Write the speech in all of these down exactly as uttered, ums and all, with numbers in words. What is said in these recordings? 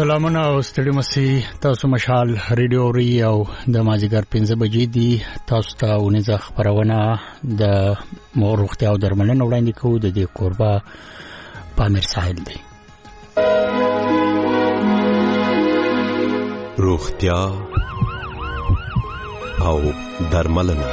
سلامونه او ستړي مسي تاسو مشال ریډیو ری او د مازیګر پنځه بجې دی تاسو ته ونیزه خبرونه د مورختیا او درملنه وړاندې کوو د دې قربا پامیر ساحل دی روغتیا او درملنه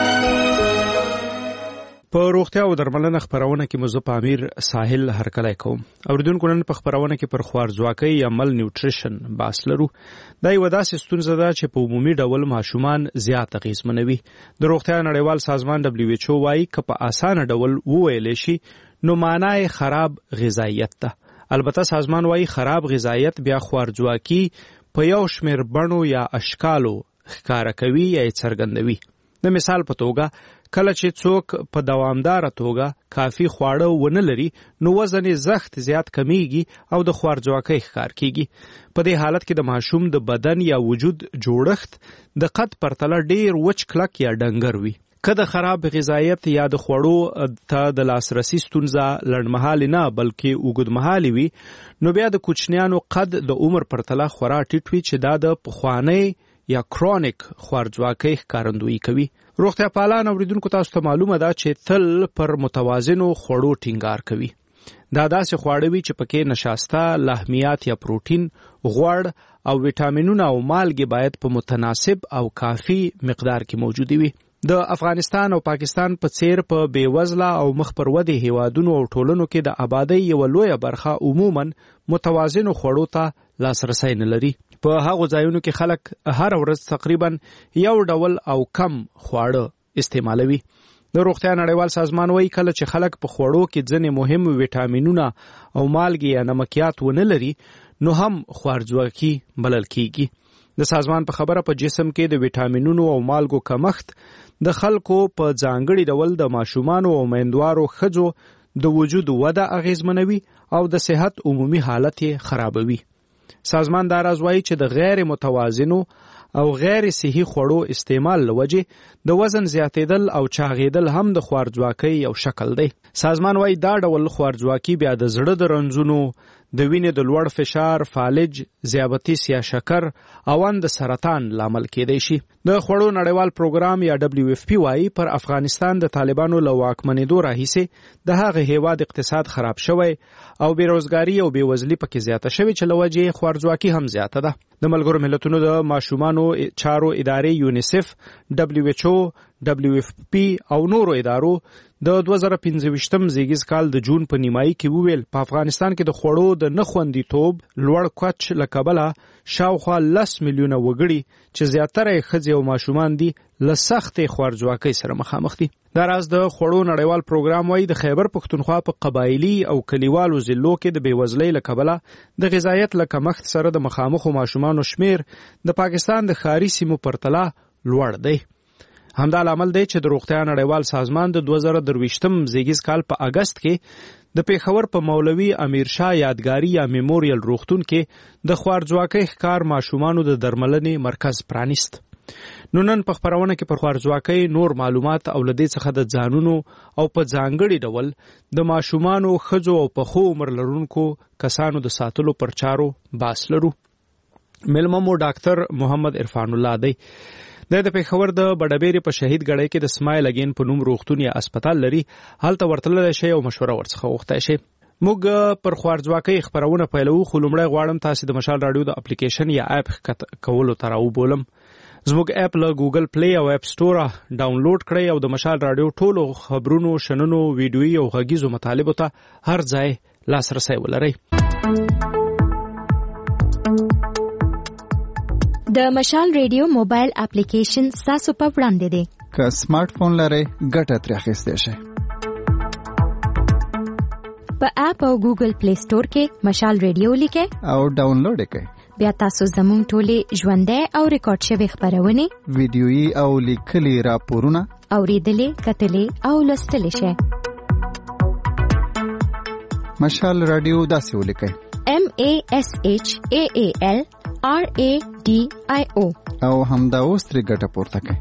په روغتیا او درملنه خبرونه کې مزه پامیر ساحل هرکلی کوم اوریدونکو نن په خبرونه کې پر خوارځواکۍ یا مل نیوټریشن باس لرو دا یو داسې ستونزه ده چې په عمومي ډول ماشومان زیات اغېزمنوي د روغتیا نړیوال سازمان دبليو ایچ او وايي که په اسانه ډول وویل شي نو معنی خراب غذایت ده البته سازمان وايي خراب غذایت بیا خوارځواکي په یو شمېر بڼو یا اشکالو ښکاره کوي یا څرګندوي د مثال په توګه کله چې څوک په دوامداره توګه کافي خواړه ونه لري نو وزن یې زخت زیات کمیږي او د خوارځواکۍ ښکار کیږي په دې حالت کې د ماشوم د بدن یا وجود جوړښت د قد پرتله ډیر وچ کلک یا ډنګر وي که د خراب غذایت یا د خوړو ته د لاسرسي ستونزه لنډمهالي نه بلکې اوږدمهالي وي نو بیا د کوچنیانو قد د عمر پرتله خورا ټیټ وي چې دا د پخوانۍ یا کرونیک خوارځواکۍ ښکارندویي کوي روغتیا پالان اوریدونکو تاسو ته معلومه ده چې تل پر متوازنو خوړو ټینګار کوي دا داسې خواړه وي چې پکې نشاسته لحمیات یا پروتین غوړ او ویټامینونه او مالګې باید په متناسب او کافي مقدار کې موجود وي د افغانستان او پاکستان په څیر په بیوزله او مخ پر ودې هیوادونو او ټولنو کې د آبادۍ یو لویه برخه عموما متوازنو خوړو ته لاسرسی نه لري په هغو ځایونو کې خلک هر ورځ تقریبا یو ډول او کم خواړه استعمالوي د روغتیا نړیوال سازمان وايي کله چې خلک په خوړو کې ځینې مهم ویټامینونه او مالګې یا نمکیات ونه لري نو هم خوارځواکي بلل کیږي د سازمان په خبره په جسم کې د ویټامینونو او مالګو کمښت د خلکو په ځانګړي ډول د ماشومانو او میندوارو ښځو د وجود وده اغیزمنوي او د صحت عمومي حالت یې خرابوي سازمان دا راز وايي چې د غیر متوازنو او غیر صحي خوړو استعمال لوجه د وزن زیاتېدل او چاغېدل هم د خوارځواکۍ یو شکل دی سازمان وايي دا ډول خوارځواکي بیا د زړه د رنځونو د وینې د لوړ فشار فالج ذیابیطس یا شکر او ان د سرطان لامل کېدای شي د خوړو نړیوال پروګرام یا دبليو اف پی وايي پر افغانستان د طالبانو له واکمنېدو راهیسې د هغه هیواد اقتصاد خراب شوی او بیروزګاری او بیوزلي پکې زیاته شوی چې لوجه خوارځواکي هم زیاته ده د ملګرو ملتونو د ماشومانو چارو ادارې یونیسف دبليو ایچ او دبليو اف پی او نورو ادارو د دوه زره پنځه زیږیز کال د جون په نیمایي کې وویل په افغانستان کې د خوړو د نه خوندیتوب لوړ کوچ له کبله شاوخوا لس میلیونه وګړي چې زیاتره یې ښځې او ماشومان دي له سختې خوارځواکۍ سره مخامخ دي دا راز د خوړو نړیوال پروګرام وايي د خیبر پښتونخوا په قبایلي او کلیوالو ضلعو کې د بېوزلۍ له کبله د غذایت له کمښت سره د مخامخو ماشومانو شمیر د پاکستان د ښاري سیمو پرتله لوړ دی همدا لامل دی چې د روغتیا نړیوال سازمان د دوه زره درویشتم زیږیز کال په اگست کې د پیښور په مولوي امیر شاه یادګاري یا میموریل روغتون کې د خوارځواکۍ ښکار ماشومانو د درملنې مرکز پرانیست نو نن په خبرونه کې پر خوارځواکۍ نور معلومات او لدې څخه د ځانونو او په ځانګړي ډول د ماشومانو ښځو او پخو عمر لرونکو کسانو د ساتلو پر چارو باس لرو ملمه مو ډاکټر محمد عرفان الله دی د د پیښور د بډبېرې په شهید ګړی کې د سمایل اگین په نوم روغتون یا اسپیټال لري هلته ورتللی شئ او مشوره ورڅخه غوښتی شئ موږ پر خوارځواکۍ خپرونه پیلوو خو لومړی غواړم تاسې د مشال راډیو د اپلیکیشن یا اپ کولو ته راوبولم زموږ اپ له ګوګل پلی او اپ سټوره ډاونلوډ کړئ او د مشال راډیو ټولو خبرونو شننو ویډیویي او غږیزو مطالبو ته هر ځای لاسرسی ولرئ د مشال ریډیو موبایل اپلیکیشن ستاسو په وړاندې دی که سمارټ فون لرئ ګټه ترې اخیستی شئ په اپ او ګوګل پلی سټور کې مشال ریډیو لیکئ او ډاونلوډ یې کړئ بیا تاسو زموږ ټولې ژوندۍ او ریکارډ شوې خپرونې ویډیویي او لیکلي راپورونه اورېدلې کتلې او لوستلی شئ مشال راډیو داسې ولیکئ M A S H A A L R A D I O او همدا اوس ترې ګټه پورته کړئ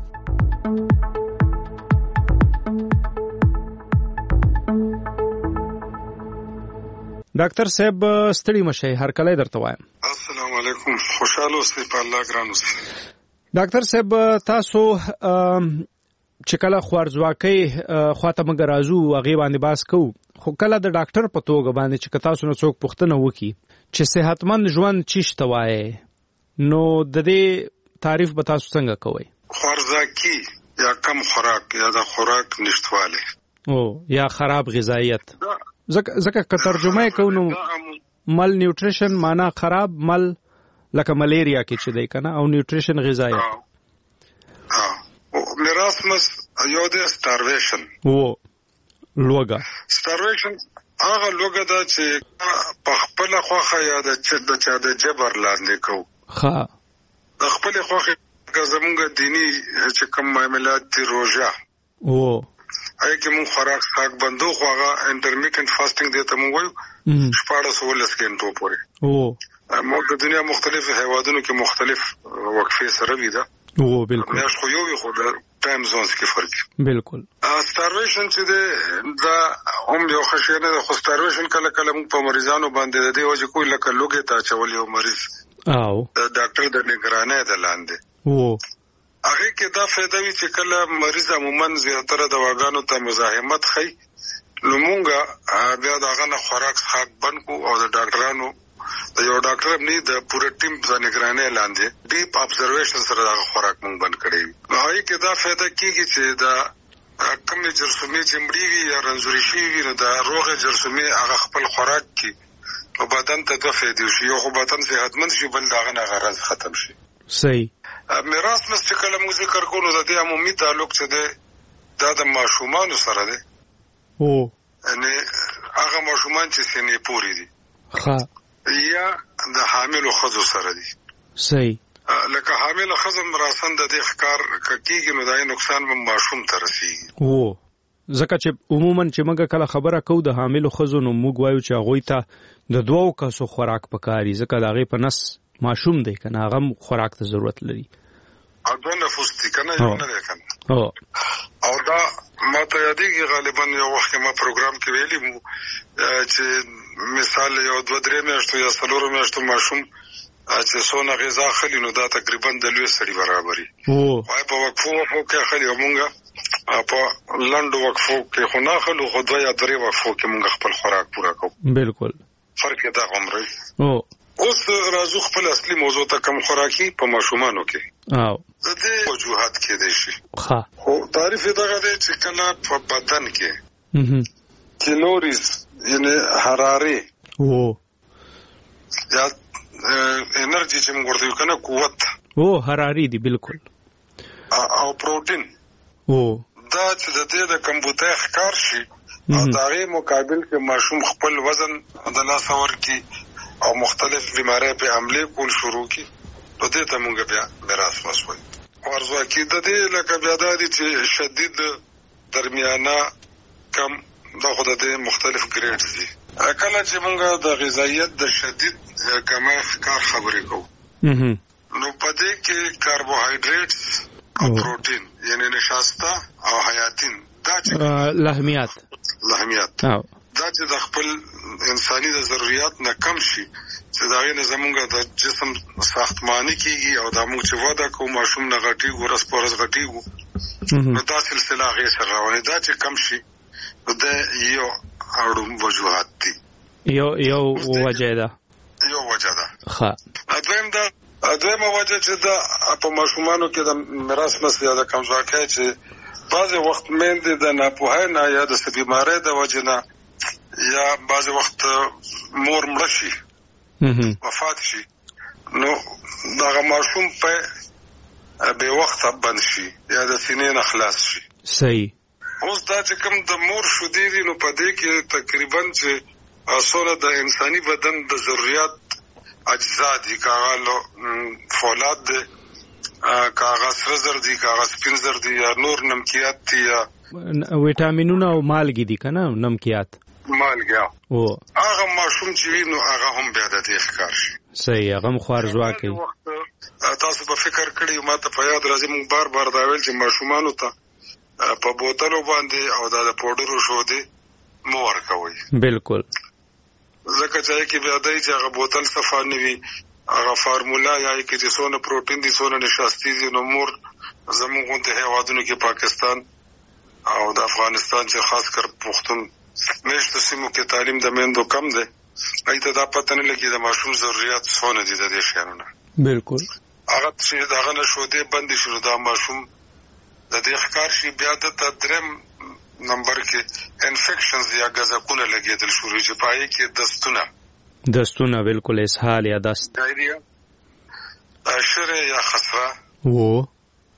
ډاکټر صاحب ستړي مشي هر کله درته وایم. السلام علیکم، خوشاله اوسئ په الله ګران اوسئ. ډاکټر صاحب تاسو چې کله خوارځواکۍ خواته موږ راځو هغې باندې بحث کوو، خو کله د ډاکټر په توګه باندې چې تاسو نه څوک پوښتنه وکړي چې صحتمند ژوند چی شته وایي، نو د دې تعریف به تاسو څنګه کوئ؟ خوارځواکي یا کم خوراک یا د خوراک نشتوالی او یا خراب غذایت، ځکه که ترجمه یې کوو نو مل نیوټریشن معنا خراب مل لکه ملیریا کې چې دی کنه، او نیوټریشن غذایت. میراثمس یو د سټارویشن او لوګه سټارویشن هغه لوګه دا چې په خپل خوخه یا د چې د چا د جبر لاندې کو ښه د خپل خوخه زمونږ دینی چې کوم معاملات دي روزه او اې کې مون خوراک څاګ بندو خو هغه انټرمیټنټ فاستینګ دی ته مونږ وایو شپږ سوال سکینټو پورې او موږ د دنیا مختلف هیوادونو کې مختلف وقفې سره وي دا او بالکل مې خو یو خو د ټایم زونز کې فرق بالکل. سټارویشن چې دا هم یو خشنه د سټارویشن کله کله موږ په مریضانو باندې د دې وجه کوی لکه لوګي ته چول یو مریض او د ډاکټر د نگرانۍ د لاندې او هغه کې دا فائدہ وی چې کله مریض عموما زیاتره دواګانو ته مزاحمت خي نو مونږه بیا داغه نه خوراک څخه بند کو او د ډاکټرانو د یو ډاکټر نه د پوره ټیم د نگرانۍ لاندې ډیپ ابزرویشن سره دا خوراک مونږ بند کړی. نو هغه کې دا فائدہ کیږي چې دا کوم جرثومې چې مړی وي یا رنځوري شي وي نو دا روغه جرثومې هغه خپل خوراک کی او بدن ته د فائدې شي یو خو بدن صحتمند شي بل داغه نه غرض ختم شي. صحیح. میراث مس چې کله موږ ذکر کوو د دې عمومي تعلق چې ده دا د ماشومان سره ده او نه هغه ماشومان چې سنې پوری دي ښه یا د حامل خزو سره دي. صحیح. لکه حامل خزو مراسن د دې ښکار کیږي نو دای نقصان به ماشوم ته رسیږي. او ځکه چې عموما چې موږ کله خبره کوو د حامل خزو نو موږ وایو چې هغه ته د دوو کسو خوراک پکاري ځکه داغه په نس ماشوم دی کنه هغه خوراک ته ضرورت لري. اګه نفوس دي کنه یو نه دی کنه. او او دا ما ته یادېږي غالبا یو وخت ما پروګرام کې ویلي مو چې مثال یو دوه درې میاشتو یا څلور میاشتو ماشوم چې څونه غذا خلی نو دا تقریبا د لوی سړي برابري. او وای په وقفو وقفو کې خلی مونږه په لاندو وقفو کې خو نه خلو خو دوه یا درې وقفو کې مونږ خپل خوراک پورا کوو. بالکل. فرق دا عمره. او اوس راځو خپل اصلي موضوع ته کوم خوراکي په ماشومانو کې. او د دې وجوهات کې دي شي. ښه. خو تعریف دغه دی چې کله په بدن کې هم کیلوریز یعنی حراري او یا انرژي چې موږ ورته کنه قوت او حراري دي بالکل او پروتین او دا چې د دې د کمبوته ښکار شي او دغه مقابل کې ماشوم خپل وزن د لاس ور کې او مختلف بیماری په عملي کول شروع کی نو دې ته موږ بیا میراث وسوي. ورځوکې د دې لکه بیا د دې چې شدید درمیانه کم دا خو د مختلف ګریډز دي. کله چې موږ د غذایت د شدید کمښت کار خبرې کوو نو په دې کې کاربوهایډریټس او پروتین یعنی نشاسته او حیاتین دا چې لحمیات لحمیات دا چې د خپل انساني د ضرورت نه کم شي چې دا غي زمونږ د جسم ساختماني کیږي او د موږ چې ودا کوو ماشوم نه غټي ګورس پورس غټيږي نو دا سلسله غي سره روانه دا چې کم شي د یو اړو وجوهات دي یو یو وجه ده یو وجه ده. ښه. اځم دا اځم وجه چې دا په ماشومانو کې د میراث مسله د کمزورۍ چې بعضی وخت مېندې د ناپوهۍ نه یا د بیماری د وجه نه یا بعضی وخت مور مړ شي وفات شي نو دا ماشوم په به وخت بند شي یا د سینې نه خلاص شي. صحیح. اوس دا چې کوم د مور شودې دي نو په دې کې تقریبا چې اصول د انساني بدن د ضرورت اجزا دي کاغالو فولاد دي کاغذ سرزر دي کاغذ پنځر دي یا نور نمکيات دي یا وټامینونه او مالګي دي کنه نمکيات مالګا او هغه ماشوم چې وینو هغه هم بیا د دې ښکار شي. صحیح. هغه مخارزوا کوي. تاسو به فکر کړی ما ته په یاد راځي مونږ بار بار دا ویل چې ماشومانو ته په بوتلو باندې او د پودرو شو دي مو ورکوي. بالکل. ځکه چې کې بیا دای چې هغه بوتل صفا نه وي، هغه فارمولا یا کې چې څونه پروتین دي څونه نشاستي دي، نو مور زموږ غونډه هیوادونو کې پاکستان او د افغانستان چې خاص کر پښتون مېشتو سیمو کې تعلیم د میندو کم دی، ایته دا پته نه لګي د ماشوم ضرورت څونه دي د دې شیانو نه. بالکل هغه چې داغه نشو دې بند شي دا ماشوم د دې ښکار شي بیا د تدرم نمبر کې انفیکشنز یا غزکونه لګیدل شروع شي، پای کې دستونه دستونه بالکل اسهال یا دست ډایریا اشره یا خسره وو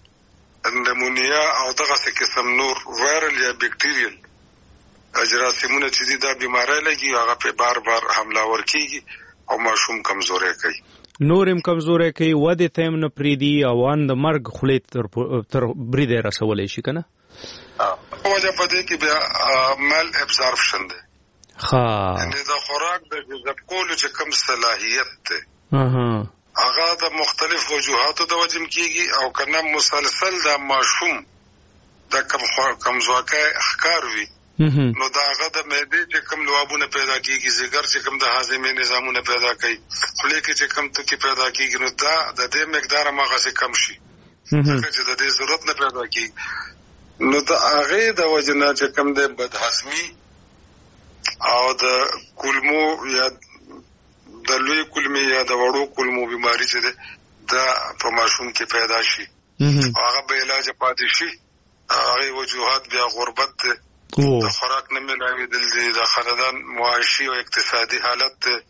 نمونیا او دغه څه قسم نور وایرل یا بیکټیریل جراثیمونه چې دا بیماری لګي هغه په بار بار حمله ورکیږي او ماشوم کمزوري کوي، نورم کمزوري کوي، وده تیم نه پریدي او ان د مرګ خلیت تر تر بریده رسولې شي کنه. وجه پدې کې بیا مال ابزارپشن دی، ها یعنی د خوراک د جذب کولو چې کوم صلاحیت دی اها هغه د مختلف وجوهاتو د وجم کیږي او کنه مسلسل د ماشوم د کم کمزوري ښکار وي، نو دا هغه د معدې چې کوم لوابونه پیدا کیږي، زګر چې کوم د هاضمې نظامونه پیدا کوي، خولې کې چې کوم توکي پیدا کیږي، نو دا د دې مقدار ماغه څخه کم شي چې د دې ضرورت نه پیدا کیږي، نو دا هغه د وجنه چې کوم د بدهضمي او د کولمو یا د لوی کولمې یا د وړو کولمو بیماری چې ده په ماشوم کې پیدا شي، هغه به علاج پاتې شي. هغه وجوهات بیا غربت ده، د خوراک نه ملاویدل دي، د خاندان معاشي او اقتصادي حالت ده،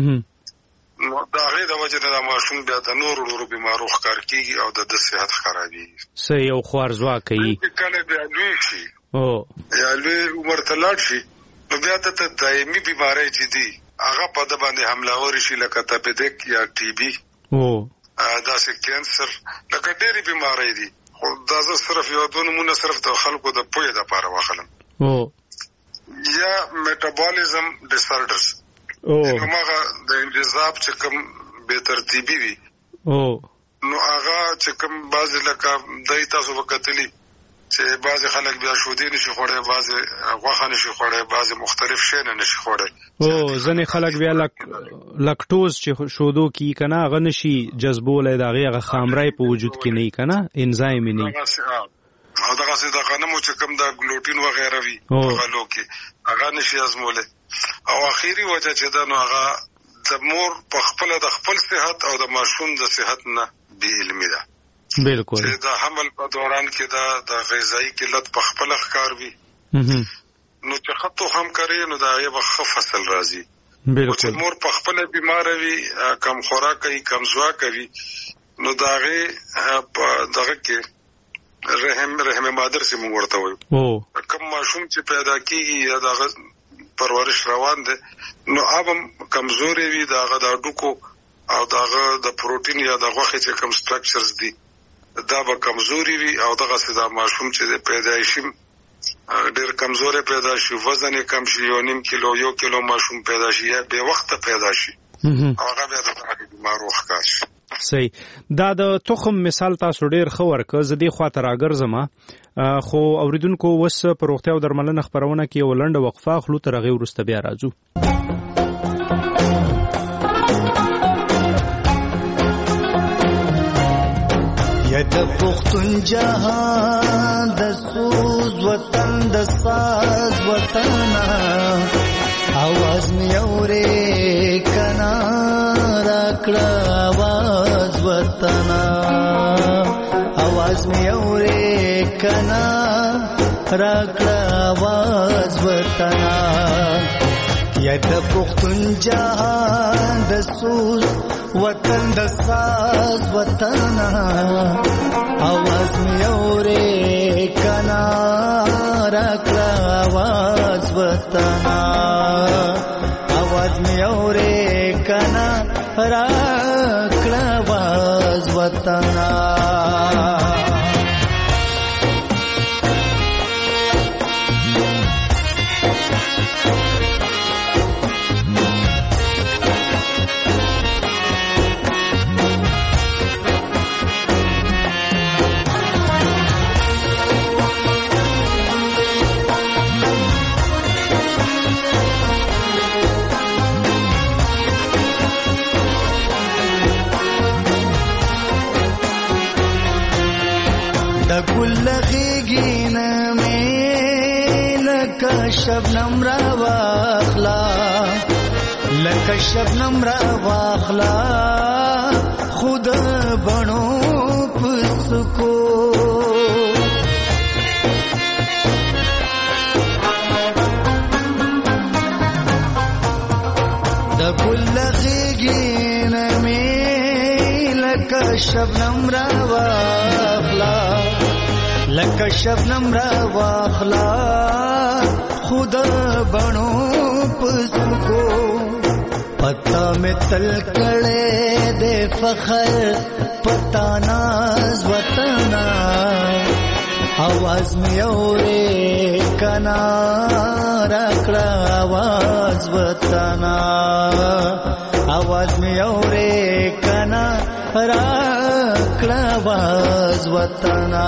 نو دا هغه د وجه د ماشوم بیا د نور ورو بیمارو ښکار کیږي او د صحت خرابېږي. سه یو خوارزوا کوي کله بیا لوی شي او یا لوی عمر ته لاړ شي، نو بیا ته دایمي بیماری چې دي هغه په د باندې حمله وري شي، لکه تپیدک یا ټي بي او دا سه کینسر، لکه ډېری بیماری دي. خو دا زه صرف یو دوه نمونه صرف د خلکو د پوهې لپاره واخلم. او یا میټابولیزم ډیسارډرز، او هغه د انجذاب چې کوم بے ترتیبي وي، او نو هغه چې کوم بعض لکه دای تاسو وکتلی چې بعض خلک بیا شودي نشي خوړی، بعض غوښه نشي خوړی، بعض مختلف شی نه نشي خوړی، او ځنې خلک بیا لک لکټوز چې شودو کی کنه هغه نشي جذبولای، دا هغه خامرای په وجود کې نه کنه، انزایم نه او دغه څه د غنمو چې کوم د ګلوټین و غیره وي هغه لوکي هغه نشي ازموله، او اخیری وجه چې دا نو هغه د مور په خپل د خپل صحت او د ماشوم د صحت نه بې علمي ده. بالکل چې د حمل په دوران کې دا د غذایی قلت په خپل ښکار وي، نو چې خطو هم کوي نو دا یو فصل راځي. بالکل چې مور په خپل بیمار وي، کم خوراک کوي، کمزوا کوي، نو دا غي په دغه کې رحم رحم مادر سي موږ ورته وایو، او کوم ماشوم چې پیدا کیږي یا دغه پرورش روان ده، نو اوبم کمزوري وي، دغه د ډوکو او دغه د پروتین یا د غوښې چې کوم سټرکچرز دي دا به کمزوري وي، او دغه سدا ماشوم چې پیدایشي ډېر کمزوري پیدا شي، وزن یې کم شي، یو نیم کیلو یو کیلو ماشوم پیدا شي یا به وخت پیدا شي، هغه بیا د بیمارو ښکار شي. صحیح. دا د تخم مثال تاسو ډېر ښه ورکړ، زه دې خواته راګرځم، خو اوریدونکو اوس په روغتیا او درملنه خپرونه کې یو لنډه وقفه اخلو، تر هغې وروسته بیا راځو. یا د پښتون جهان د سوز وطن د ساز وطن आवाज مې اورې کنا راکړه आवाज وطن आवाज مې اورې کنا راکړه आवाज وطن یا د پښتون جهان د سوز وطن د ساز وطن आवाज مې اورې کنا راکړه आवाज وطن आवाज مې اورې کنا راکړه आवाज وطن. لکه شبنم را واخلا لکه شبنم را واخلا خود بڼو پسکو د ګل غېږې نه مې لکه شبنم را واخلا لکه شبنم را واخلا خود بڼو پسکو پتا میں تل کڑے دے فخر پتا ناز وطنا آواز میں اورے کنا رکڑا آواز وطنا آواز میں اورے کنا رکڑا آواز وطنا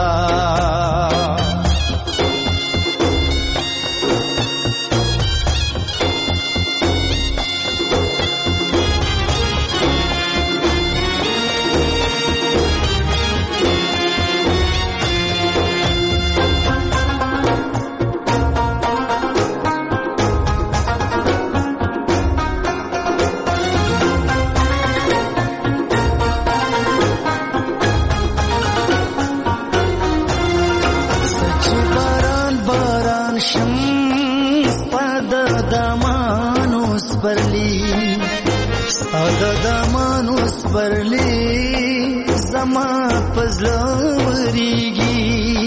دمانوس برلی زما پزلوریگی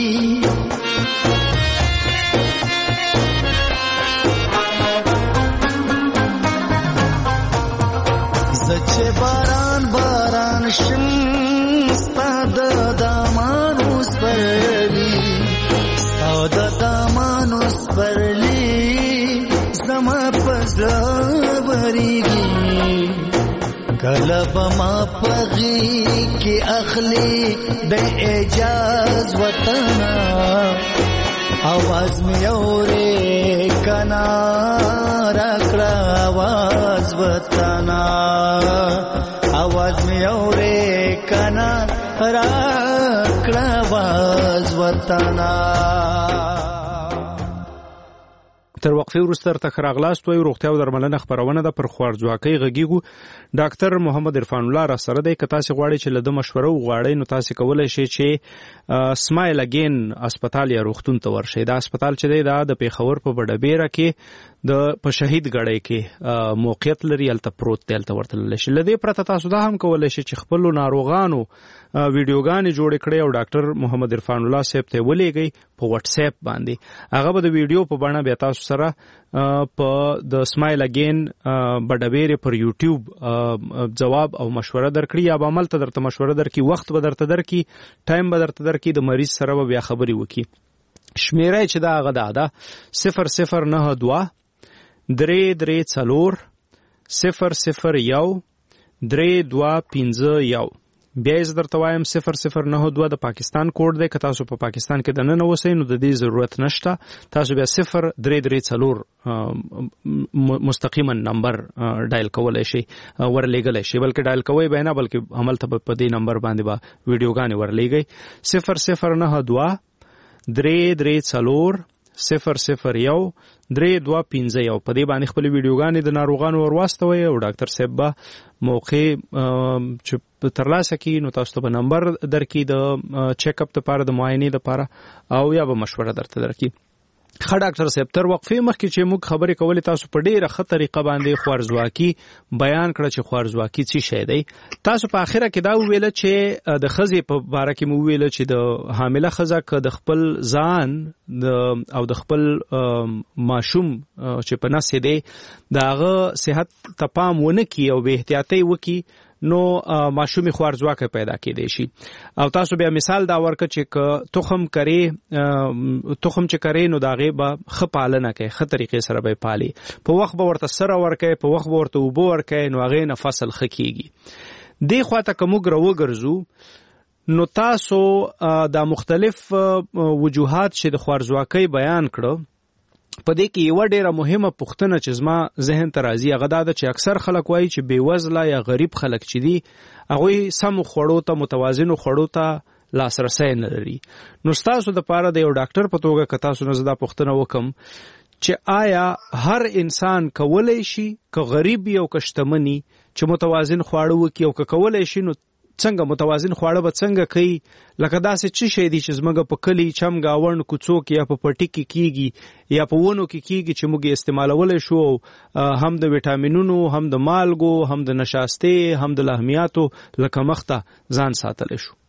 زچه باران باران شم ستا د دمانوس برلی ستا د دمانوس برلی زما پزلوریگی کلب ما پغی کی اخلی د اعجاز وطنا آواز می اورے کنا رکڑا آواز وطنا آواز می اورے کنا رکڑا آواز وطنا تر وقفه وروسته تر راغلاست وي روغتیا او درملنه خبرونه ده پر خوارځواکۍ غږیږو ډاکټر محمد عرفان الله را سره دی که تاسو غواړئ چې له مشوره وغواړئ نو تاسو کولای شئ چې سمایل اگین هسپتال یا روغتون ته ورشئ دا هسپتال چې دی دا د پیښور په بډبیره کې د په شهید غړی کې موقعیت لري الته پروت دی الته ورتللی شي لدې پرته تاسو دا هم کولای شئ چې خپل ناروغانو ویډیوګانې جوړې کړئ او ډاکټر محمد عرفان الله صاحب ته ولېږئ په واتس اپ باندې هغه به د ویډیو په بڼه بیا تاسو سره په د سمایل اگین بډبیره پر یوټیوب جواب او مشوره درکړي یا به عمل ته درته مشوره درکړي وخت به درته درکړي ټایم به درته درکړي د مریض سره به بیا خبرې وکړي شمیره چې دا هغه ده ده صفر صفر نه دوه درې درې څلور صفر صفر یو درې دوه پنځه یو بیا یې درته وایم صفر صفر نه دوه د پاکستان کوډ دی که تاسو په پاکستان کې دننه اوسئ نو د دې ضرورت نشته تاسو بیا صفر درې درې څلور مستقیما نمبر ډایل کولی شئ ورلیږلی شئ بلکې ډایل کوئ به نه بلکې هملته به په دې نمبر باندې به ویډیوګانې ورلیږئ صفر صفر نه دوه درې درې څلور صفر صفر یو درې دوه پنځه یو په دې باندې خپل ویډیوګانې د ناروغانو ورواستوئ او ډاکټر صاحب به موقع چې ترلاسه کړي نو تاسو ته به نمبر درکړي د چیک اپ لپاره د معاینې لپاره او یا به مشوره درته درکړي ښه ډاکټر صاحب تر وقفې مخکې چې موږ خبرې کولې تاسو په ډېره ښه طریقه باندې خوارځواکي بیان کړه چې خوارځواکي څه شی دی تاسو په آخره کې دا وویله چې د ښځې په باره کې مو وویله چې د حامله ښځه که د خپل ځان او د خپل ماشوم چې په نس دی د هغه صحت ته پام ونه کړي او بې احتیاطۍ وکړي نو ماشومي خوارځواکه پیدا کېدی شي او تاسو بیا مثال دا ورکړه چې که تخم کرې تخم چې کرې نو د هغې به ښه پالنه کوي ښه طریقې سره به یې پالي په وخت به ورته سره ورکوي په وخت به ورته اوبه ورکوي نو هغې نه فصل ښه کېږي دې خواته که موږ راوګرځو نو تاسو دا مختلف وجوهات چې د خوارځواکۍ بیان کړه په دې کې یوه ډېره مهمه پوښتنه چې زما ذهن ته راځي هغه دا ده چې اکثر خلک وایي چې بېوزله یا غریب خلک چې دي هغوی سمو خوړو ته متوازنو خوړو ته لاسرسي نه لري. نو تاسو د پاره د یو ډاکټر په توګه که تاسو نه زدا پوښتنه وکم چې آیا هر انسان کولای شي که غریب یو که شتمني چې متوازن خواړه وکړي او که کولای شي نو څنګه متوازن خواړه به څنګه کوي؟ لکه داسې څه شی دي چې زموږ په کلي چم گاوڼ کوڅو کې یا په پټي کې کیږي یا په ونو کې کیږي چې موږ استعمالولای شو هم د وټامینونو هم د مالګو هم د نشاسته هم د لحمیاتو لکه مخته ځان ساتلی شو؟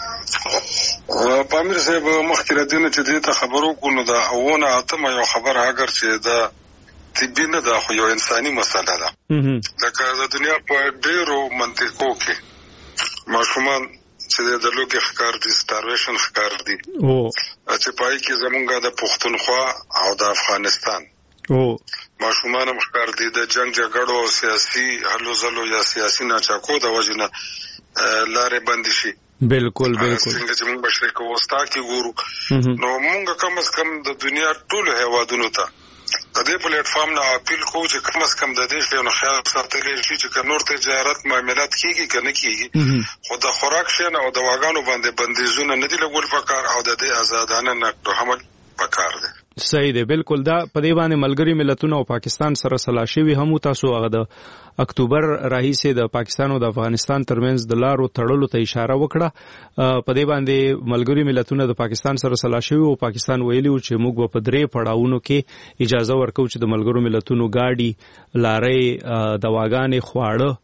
پامیر صاحب مخکې راځنه چې دې ته خبرو کو نو دا اونه اتمه یو خبر اگر چې دا طبي نه دا خو یو انساني مسله ده. لکه د دنیا په ډیرو منطقو کې ماشومان چې د لوګي ښکار دي سټارویشن ښکار دي او چې پای کې زمونږ د پښتونخوا او د افغانستان او ماشومان هم ښکار دي د جنگ جګړو سیاسي هلو ځلو یا سیاسي ناچاکو د وجنه لارې بند شي. بالکل بالکل څنګه چې موږ بشری کوستا کې ګورو نو موږ کم از کم د دنیا ټول هیوادونو ته د دې پلیټ فارم نه اپیل کوو چې کم از کم د دې شی نو خیال ساتلی شي چې نور تجارت معاملات کیږي کنه کیږي خو د خوراک شي نه او د واګانو باندې بندیزونه نه دي لګول پکار او د دې آزادانه نقد حمل پکار دي. صحیح دی بالکل. دا په دې باندې ملګری ملتونو او پاکستان سره سلا شوي هم تاسو هغه د اکتوبر راهیسې د پاکستان او د افغانستان ترمنځ د لارو تړلو ته اشاره وکړه. په دې باندې ملګری ملتونو د پاکستان سره سلا شوي او پاکستان ویلي و چې موږ په درې پړاوونو کې اجازه ورکوو چې د ملګرو ملتونو گاډي لارې دواګانې خواړه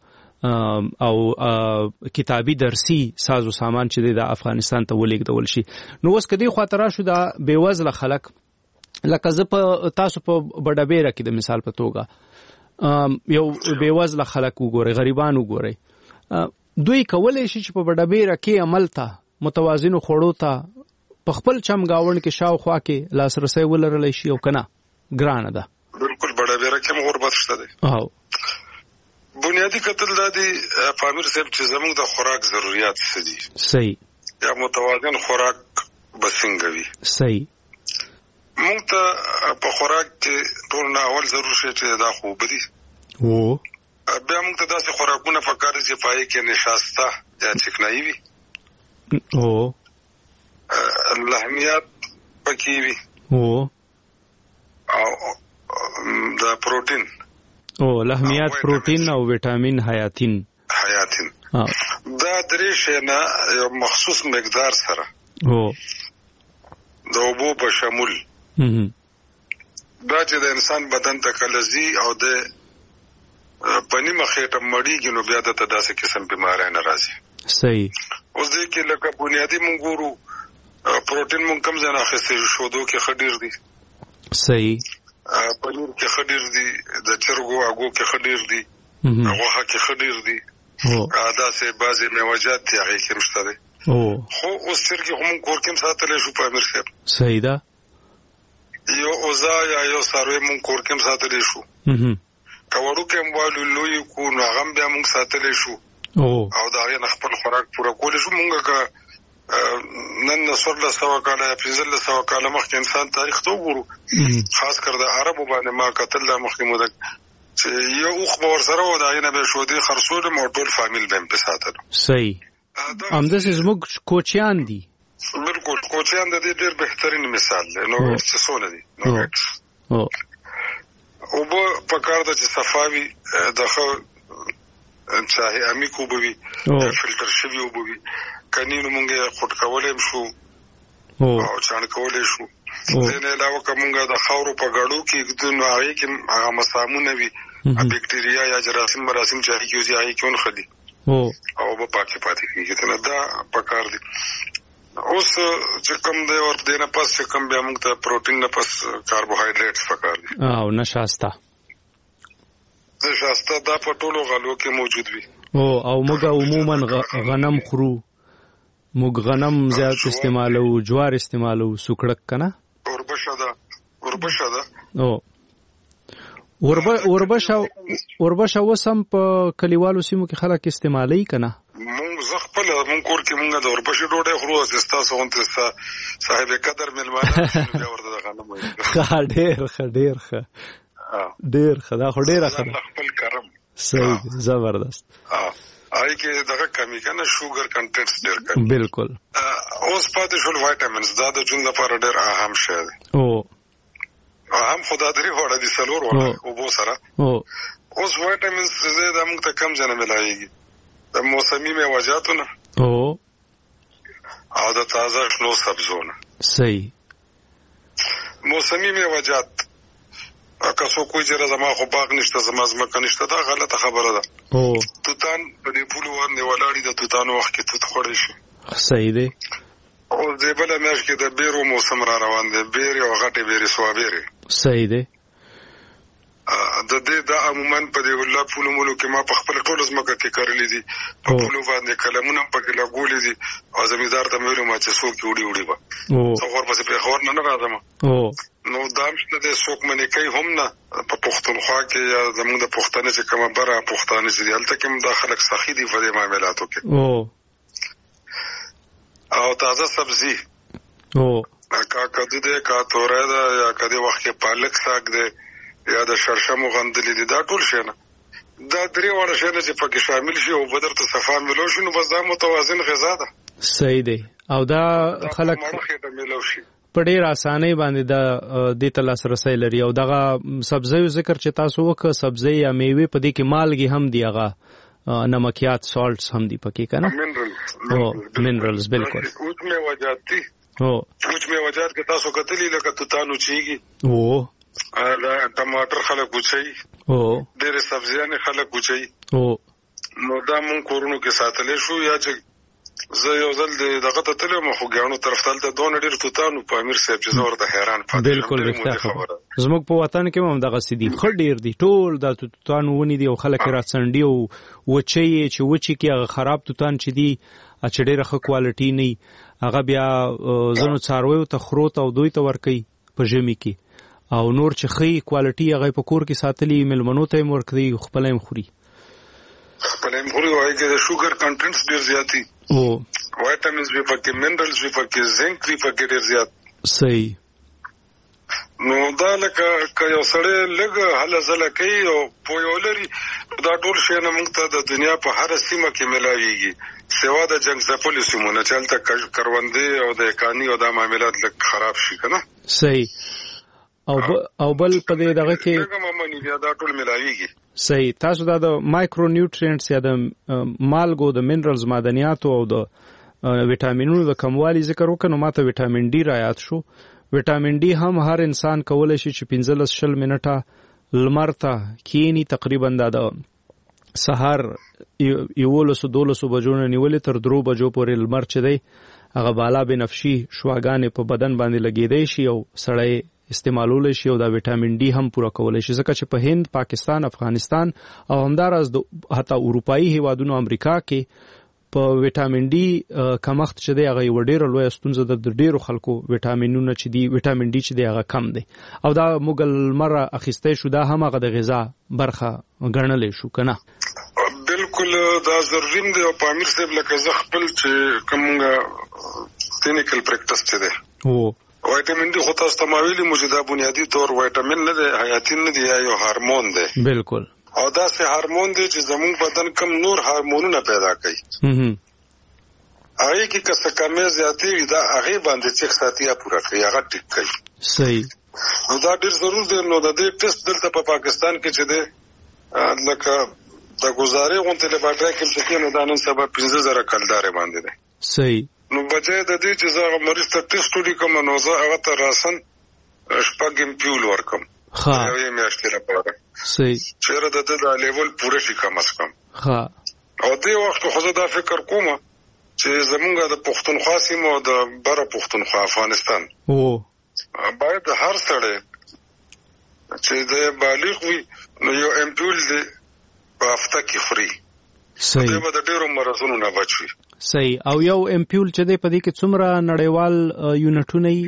او کتابي درسي ساز و سامان چې د افغانستان ته ولېږدول شي. نو اوس کدي خاطر شو دا بیوزله خلک لکه زه په تاسو په بډابېره کې د مثال په توګه یو بیوزله خلک وګورئ غریبان وګورئ دوی کولای شي چې په بډابېره کې عمل ته متوازنو خوړو ته په خپل چم گاوڼ کې شاوخوا کې لاسرسی ولرلی شي او کنه ګرانه ده. بالکل بډابېره کې هم غربت شته دی. او بنیادی قتل دا دی پامیر صاحب چې زموږ د خوراک ضرورت څه دي صحیح یا متوازن خوراک بسنګ وي. صحیح مونږ ته په خوراک کې ټول نه اول ضرور شي چې دا خوب دي او بیا مونږ ته داسې خوراکونه پکار دي چې پای کې نشاسته یا چکنایي وي او لحمیات پکې وي او او دا پروتین او لحمیات پروتین او وټامین حیاتین حیاتین دا درې شی نه یو مخصوص مقدار سره او د اوبو په شمول دا چې د انسان بدن ته کلزي او د پنی مخېټه مړیږي نو بیا د داسې قسم بیماری نه راځي. صحیح. اوس دې کې لکه بنیادی مونږ ګورو پروتین مونږ کم ځای نه اخیستل شودو کې خډیر دي. صحیح. پنیر کې خډیر دي د چرګو اګو کې خډیر دي غوښه کې خډیر دي دا سه بعضی میوجات دي هغه کې مشته دي. او خو اوس چرګ هم کور کې ساتل شو په امیر صاحب. صحیح ده. یو اوزا یا یو ساروی مون کور کې ساتل شو. هم کاوړو کې موالو لوی کو نو هغه بیا مون ساتل شو. او او دا غي خپل خوراک پوره کول شو مونږه کا نن نصر له سوا کاله پنځل له سوا کاله مخکې انسان تاریخ ته وګورو خاص کر د عربو باندې ما قتل له مخکې مو چې یو خو ور سره و دا نه به شو دي خرصول موټول فامیل بهم په ساتل. صحیح. همداسې زموږ کوچیان دي. بالکل کوچیان د دې ډېر بهترین مثال دی. نو څه سونه دي نو او او په پکار د چې صفاوي د چاهي امي کو بوي فلټر شوی او بوي کنينو مونږه خټ کولې شو او چان کولې شو. دنه علاوه کومه د خاورو په غړو کې د نوعي کې هغه مسامونه وي بکټریا یا جراثیم مراسم چاهي کې ځای کې اون خدي او او په پاکي پاتې کېږي ته دا پکار دي. اوس چې کوم دی ور دینه پس چې کوم بیا موږ ته پروتین نه پس کاربوهایډریټس پکار دي او نشاسته نشاسته دا په ټولو غلو کې موجود وي. او او موږ عموما غنم خورو موږ غنم زیات استعمالو جوار استعمالو سوکړک کنه اوربشه ده اوربشه ده او اوربه اوربشه اوربشه وسم په کلیوالو سیمو کې خلک استعمالي کنه. مونږ زغپل مونږ کور کې مونږ د اوربشه ډوډۍ خورو چې تاسو غونته صاحب قدر ملمانه بیا ورته غنم وایي. ډېر ښه ډېر ښه ډېر ښه دا خو ډېره ښه خپل کرم. صحیح زبردست. آی کې دغه کمی کنه شوګر کنټنټس ډېر کم. بالکل. اوس پاتې شول وایټامینز. دا د جون لپاره ډېر اهم شی دی. او اهم خدا درې وړه دي څلور وړه اوبو سره. او اوس وایټامینز زه د موږ ته کم ځنه ملایږي د موسمي میوه‌جاتو نه او او د تازه شنو سبزو نه. صحیح. موسمي میوه‌جات که څوک کوئی چې زما خو باغ نشته زما ځمکه نشته دا غلطه خبره ده. او توتان په دې پولو باندې ولاړې د توتانو وخت کې توت خوړی شي. صحیح دی. او د بل میاشت کې د بیرو موسم را روان دی. بیر او غټې بیرې سوابېرې. صحیح دی. د دې دا عموما په دې ولا پولو مولو کې ما په خپل ټول ځمکه کې کړلې دي. په پولو باندې کلمونه پکې لګولې دي او زمیدار ته مې ما چې څوک وړي وړي به څو ور پسې په خور نه نه راځم. او نو دام شته د څوک منې کوي هم نه په پښتونخوا کې یا زموږ د پښتنې چې کومه بره پښتانه چې دلته کې مداخله سخی دي په دې معاملاتو کې. او او تازه سبزي او کا کدو دې کا توره ده یا کدی وخت کې پالک ساګ ده یا د شړشمو غندلې دي. دا ټول شي نه دا درې وړه شي چې پکې شامل شي او بدر ته صفا ملو شي نو بس دا متوازن غذا ده. صحیح دی. او دا خلک په ډېر اسانۍ باندې دا د تلاس رسۍ لري. او دغه سبزیو ذکر چې تاسو وکړه سبزی یا میوه په دې کې مالګي هم دی هغه نمکیات سالټس هم دی پکې کنه. منرالز او منرالز بالکل. اوت میوه‌جات دي. او اوت میوه‌جات کې تاسو کتلی لکه توتانو چیږي. او دا ټماټر خلک وچي. او ډېر سبزیانه خلک وچي. او نو دا مون کورونو کې ساتلې شو یا چې زه یو ځل دغه ته تلم خو ګاونو طرف ته دونه ډېر توتانو په امیر صاحب چې زور ته حیران پاتې. بالکل رښتیا خبره. زموږ په وطن کې هم دغه سدي خړ ډېر دي ټول د توتانو ونی دي او خلک راڅنډي او وچي چې وچي کې هغه خراب توتان چې دي چې ډېر ښه کوالټي نه هغه بیا زنو څارویو ته خروت او دوی ته ورکي په ژمي کې او نور چې خې کوالټي هغه په کور کې ساتلي ملمنو ته ورکړي خپل هم خوري. خپل هم خوري وایي چې د شوګر کنټنټس ډېر زیاتی. او وایټامینز وی پکې منرالز وی پکې زنک وی پکې ډېر زیات. صحیح. نو دا لکه که یو سړی لږ هله ځله کوي او پوی ولري دا ټول شی نه موږ ته د دنیا په هر سیمه کې ملاویږي سوا د جنګ ځپلو سیمونه چې هلته کروندې او د اکاني او دا معاملات لږ خراب شي که نه. صحیح. او او بل په دې دغه کې دا ټول ملاویږي. صحیح. تاسو دا د مایکرو نیوټرینټس یا د مالګو د منرالز معدنیاتو او د وټامینونو د کموالي ذکر وکړو نو ماته وټامین ډي را یاد شو. وټامین ډي هم هر انسان کولای شي چې پنځلس شل منټه لمر ته کینی تقریبا د سحر یولسو دولسو بجو نه نیولې تر درو بجو پورې لمر چې دی هغه بالا بنفشي شواګانې په بدن باندې لګیدای شي او سړی استعمالول شي او دا وټامین ډي هم پوره کولای شي ځکه چې په هند پاکستان افغانستان او همدارس د حتی اروپאי هیوادونو امریکا کې په وټامین ډي کمښت چې دی هغه یو ډېر لوی ستونزه ده. د ډېرو خلکو وټامینونه چې دی وټامین ډي چې دی هغه کم دی او دا مګل مره اخیسته شو دا هم هغه د غذا برخه ګڼل شو کنه. بالکل دا ضروري دی او په امیر صاحب لکه زه خپل چې کومه کلینیکل پریکټس چې دی او وایټامین ډي خو تاسو ته ما ویلي موجوده بنیادی طور وایټامین نه دی حیاتي نه دی یو هورمون دی. بالکل. او دا سه هورمون دی چې زموږ بدن کم نور هورمونونه پیدا کوي. هم هغه کې که څه کمې زیاتې وي دا هغه باندې چې ساتیا پوره کوي هغه ټیک کوي. صحیح. نو دا ډېر ضرور دی. نو د دې ټیسټ دلته په پاکستان کې چې دی لکه د ګزارې غونډې لپاره کې چې نو دا نن سبا پنځه زره کلدارې باندې دی. صحیح. نو بچای د دې چې زه مریض ته ټیسټ ولیکم نو زه هغه ته راسن شپږ امپیول ورکم. ها یو میاشتې لپاره. صحیح. چیرې د دې د لیول پوره شي کم از کم. ها او دې وخت خو زه دا فکر کوم چې زمونږ د پښتونخوا سیمه او د بره پښتونخوا افغانستان او باید هر سړی چې د بالغ وي نو یو امپیول دی په هفته کې خوري. صحیح. دې به د ډېرو مرضونو نه بچ وي. صحیح. او یو امپیول چې دی په دې کې څومره نړیوال یونټونه یې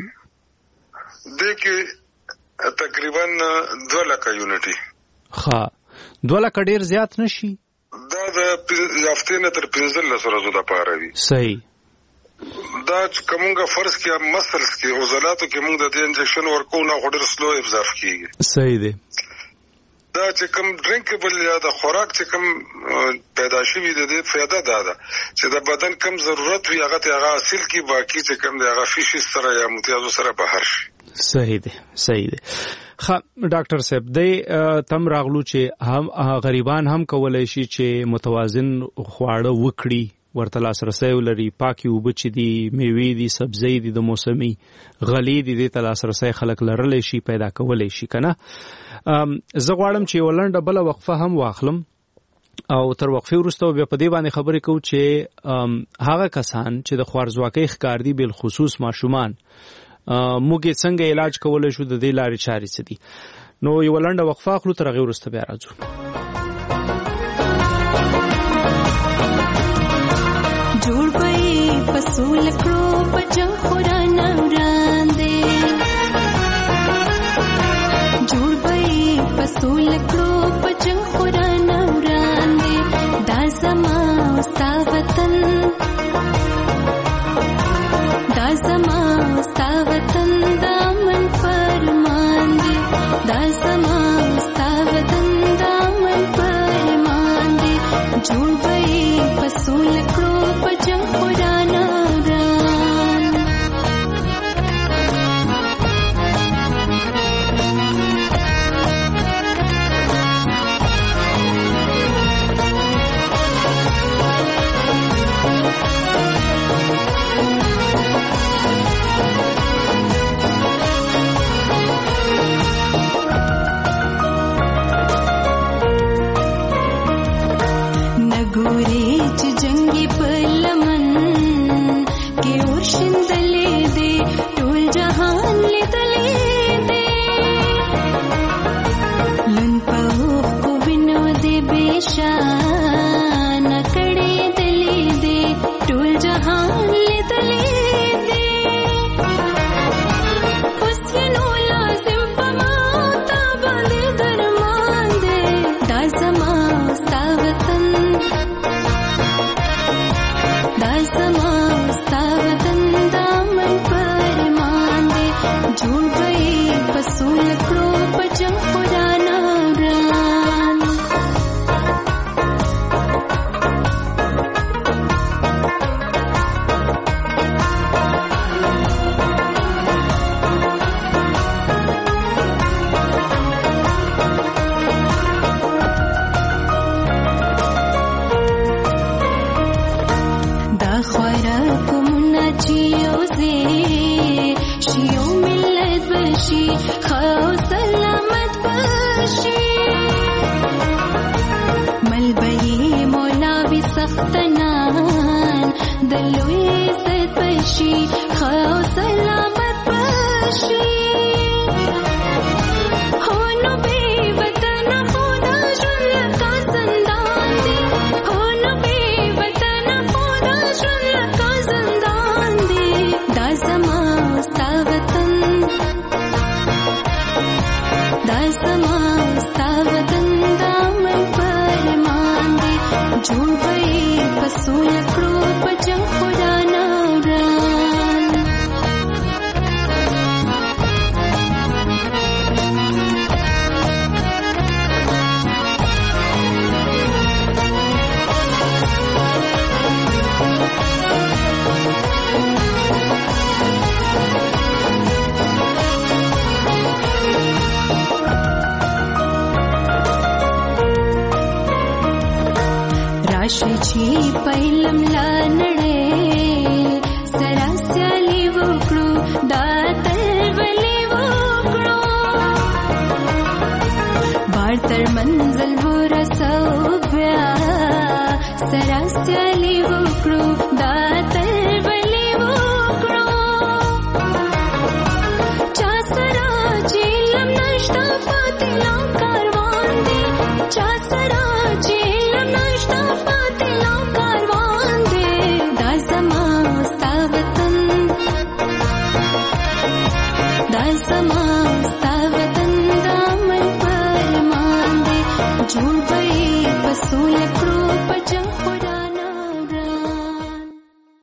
دې کې تقریبا دوه لکه یونټي. ها دوه لکه ډېر زیات نشي. دا د هفتې نه تر پنځلس ورځو لپاره وي. صحیح. دا چې کومه فرض کې مسلز کې عضلاتو کې موږ د دې انجکشن ورکو نه غوډر سلو ابزاف کیږي. صحیح دی. دا چې کوم ډرینکبل یا د خوراک چې کوم پیدا شوی د دې فایده دا ده چې د بدن کم ضرورت وي هغه ته هغه حاصل کی باقی چې کوم د هغه فیش سره یا متیازو سره بهر شي. صحیح دی صحیح دی. خا ډاکټر صاحب د تم راغلو چې هم غریبان هم کولای شي چې متوازن خواړه وکړي ورته لاسرسي ولري پاکي اوبه چې دي میوې دي سبزي دي د موسمي غلي دي د لاسرسي خلک لرلې شي پیدا کولای شي کنه. زه غواړم چې ولنډه بل وقفه هم واخلم او تر وقفه وروسته بیا په دې باندې خبرې کوو چې هغه کسان چې د خوارزواکۍ ښکار دي بل خصوص ماشومان موږ څنګه علاج کولای شو د دې لارې چارې څه دي. نو یو ولنډه وقفه اخلو تر هغه وروسته بیا راځو. جوړ پي پسول کړو پجن خورانه وړاندې جوړ پي پسول کړو پجن خورانه وړاندې دا زما ستا وطن دا زما ستا وطن دامن فرمان دي دا زما ستا وطن دامن فرمان دي جوړ پي پسول کړو پجن خورانه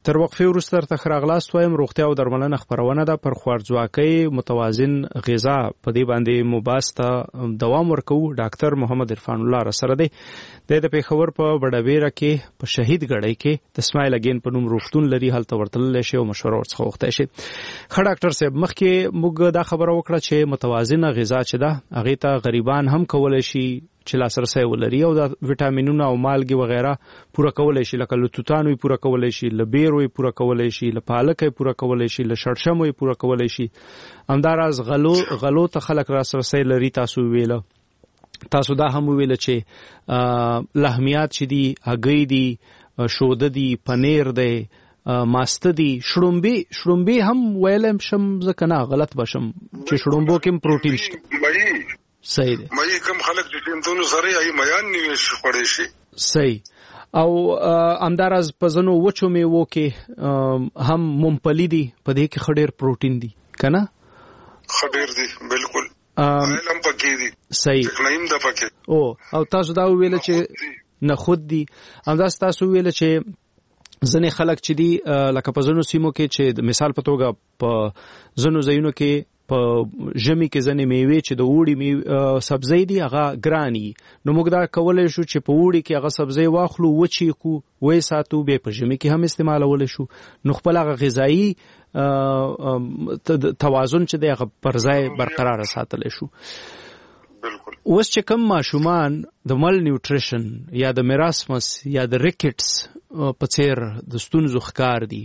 تر وقفه وروسته تر تخراغلاست وایم روغتیا او درملنه خبرونه ده پر خوارځواکۍ متوازن غذا په دې باندې مباسطه دوام ورکو. ډاکټر محمد عرفان الله را سره دی د پیښور په بډابیره کې په شهید غړی کې د اسماعیل اگین په نوم روغتون لري، هلته ورتلل شي او مشوره ورڅخه وغوښته شي. ښه ډاکټر صاحب، مخکې موږ دا خبره وکړه چې متوازنه غذا چې ده هغه ته غریبان هم کولای شي چې لاسرسی ولري او د وټامینونو او مالګې وغیره پوره کولای شي، لکه له توتانو یې پوره کولای شي، له بیرو یې پوره کولای شي، له پالک یې پوره کولای شي، له شړشمو یې پوره کولای شي. همداراز غلو غلو ته خلک لاسرسی لري. تاسو ویله تاسو دا هم ویله چې لحمیات چې دي، هګۍ دي، شوده دي، پنیر دی، ماسته دي، شړومبې شړومبې هم ویلم شم ځکه نه غلط بشم چې شړومبو کې پروټین شته. صحیح دی. مې کوم خلک چې تاسو سره یې میان نیوي شي خوري شي. صحیح. او همداراز په ځنو وچو میوو کې هم ممپلی دي، په دې کې خډیر پروټین دي کنه؟ خډیر دي بالکل. علم پکې دي. صحیح. نیم د پکې. او او تاسو دا ویل چې نه خود دي. همداراز تاسو ویل چې ځنې خلک چې دي لکه په ځنو سیمو کې چې مثال په توګه په ځنو ځایونو کې په ژمي کې ځنې میوې چې د اوړي سبزی دي هغه ګراني، نو موږ دا کولای شو چې په اوړي کې هغه سبزی واخلو، وچی کو، وې ساتو، به په ژمي کې هم استعمالول شو، نو خپل هغه غذایی توازن چې دی هغه پر ځای برقرار ساتل شو. بالکل. اوس چې کوم ماشومان د مال نیوټریشن یا د میراسمس یا د ریکټس په څیر د ستونزو ښکار دي،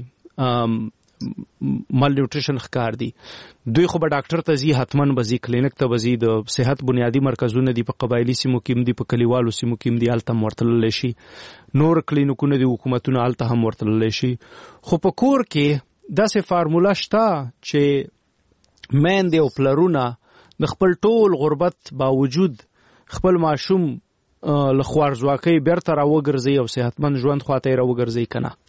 مال نیوټریشن ښکار دي، دوی خو به ډاکټر ته ځي، حتمن به ځي، کلینیک ته به ځي، د صحت بنیادي مرکزونه دي په قبایلي سیمو کې هم دي، په کلیوالو سیمو کې هم دي، هلته هم ورتللی شي، نور کلینیکونه دي حکومتونه هلته هم ورتللی شي. خو په کور کې داسې فارموله شته چې میندې او پلرونه د خپل ټول غربت باوجود خپل ماشوم له خوارځواکۍ بیرته راوګرځي او صحتمند ژوند خواته یې راوګرځي که نه؟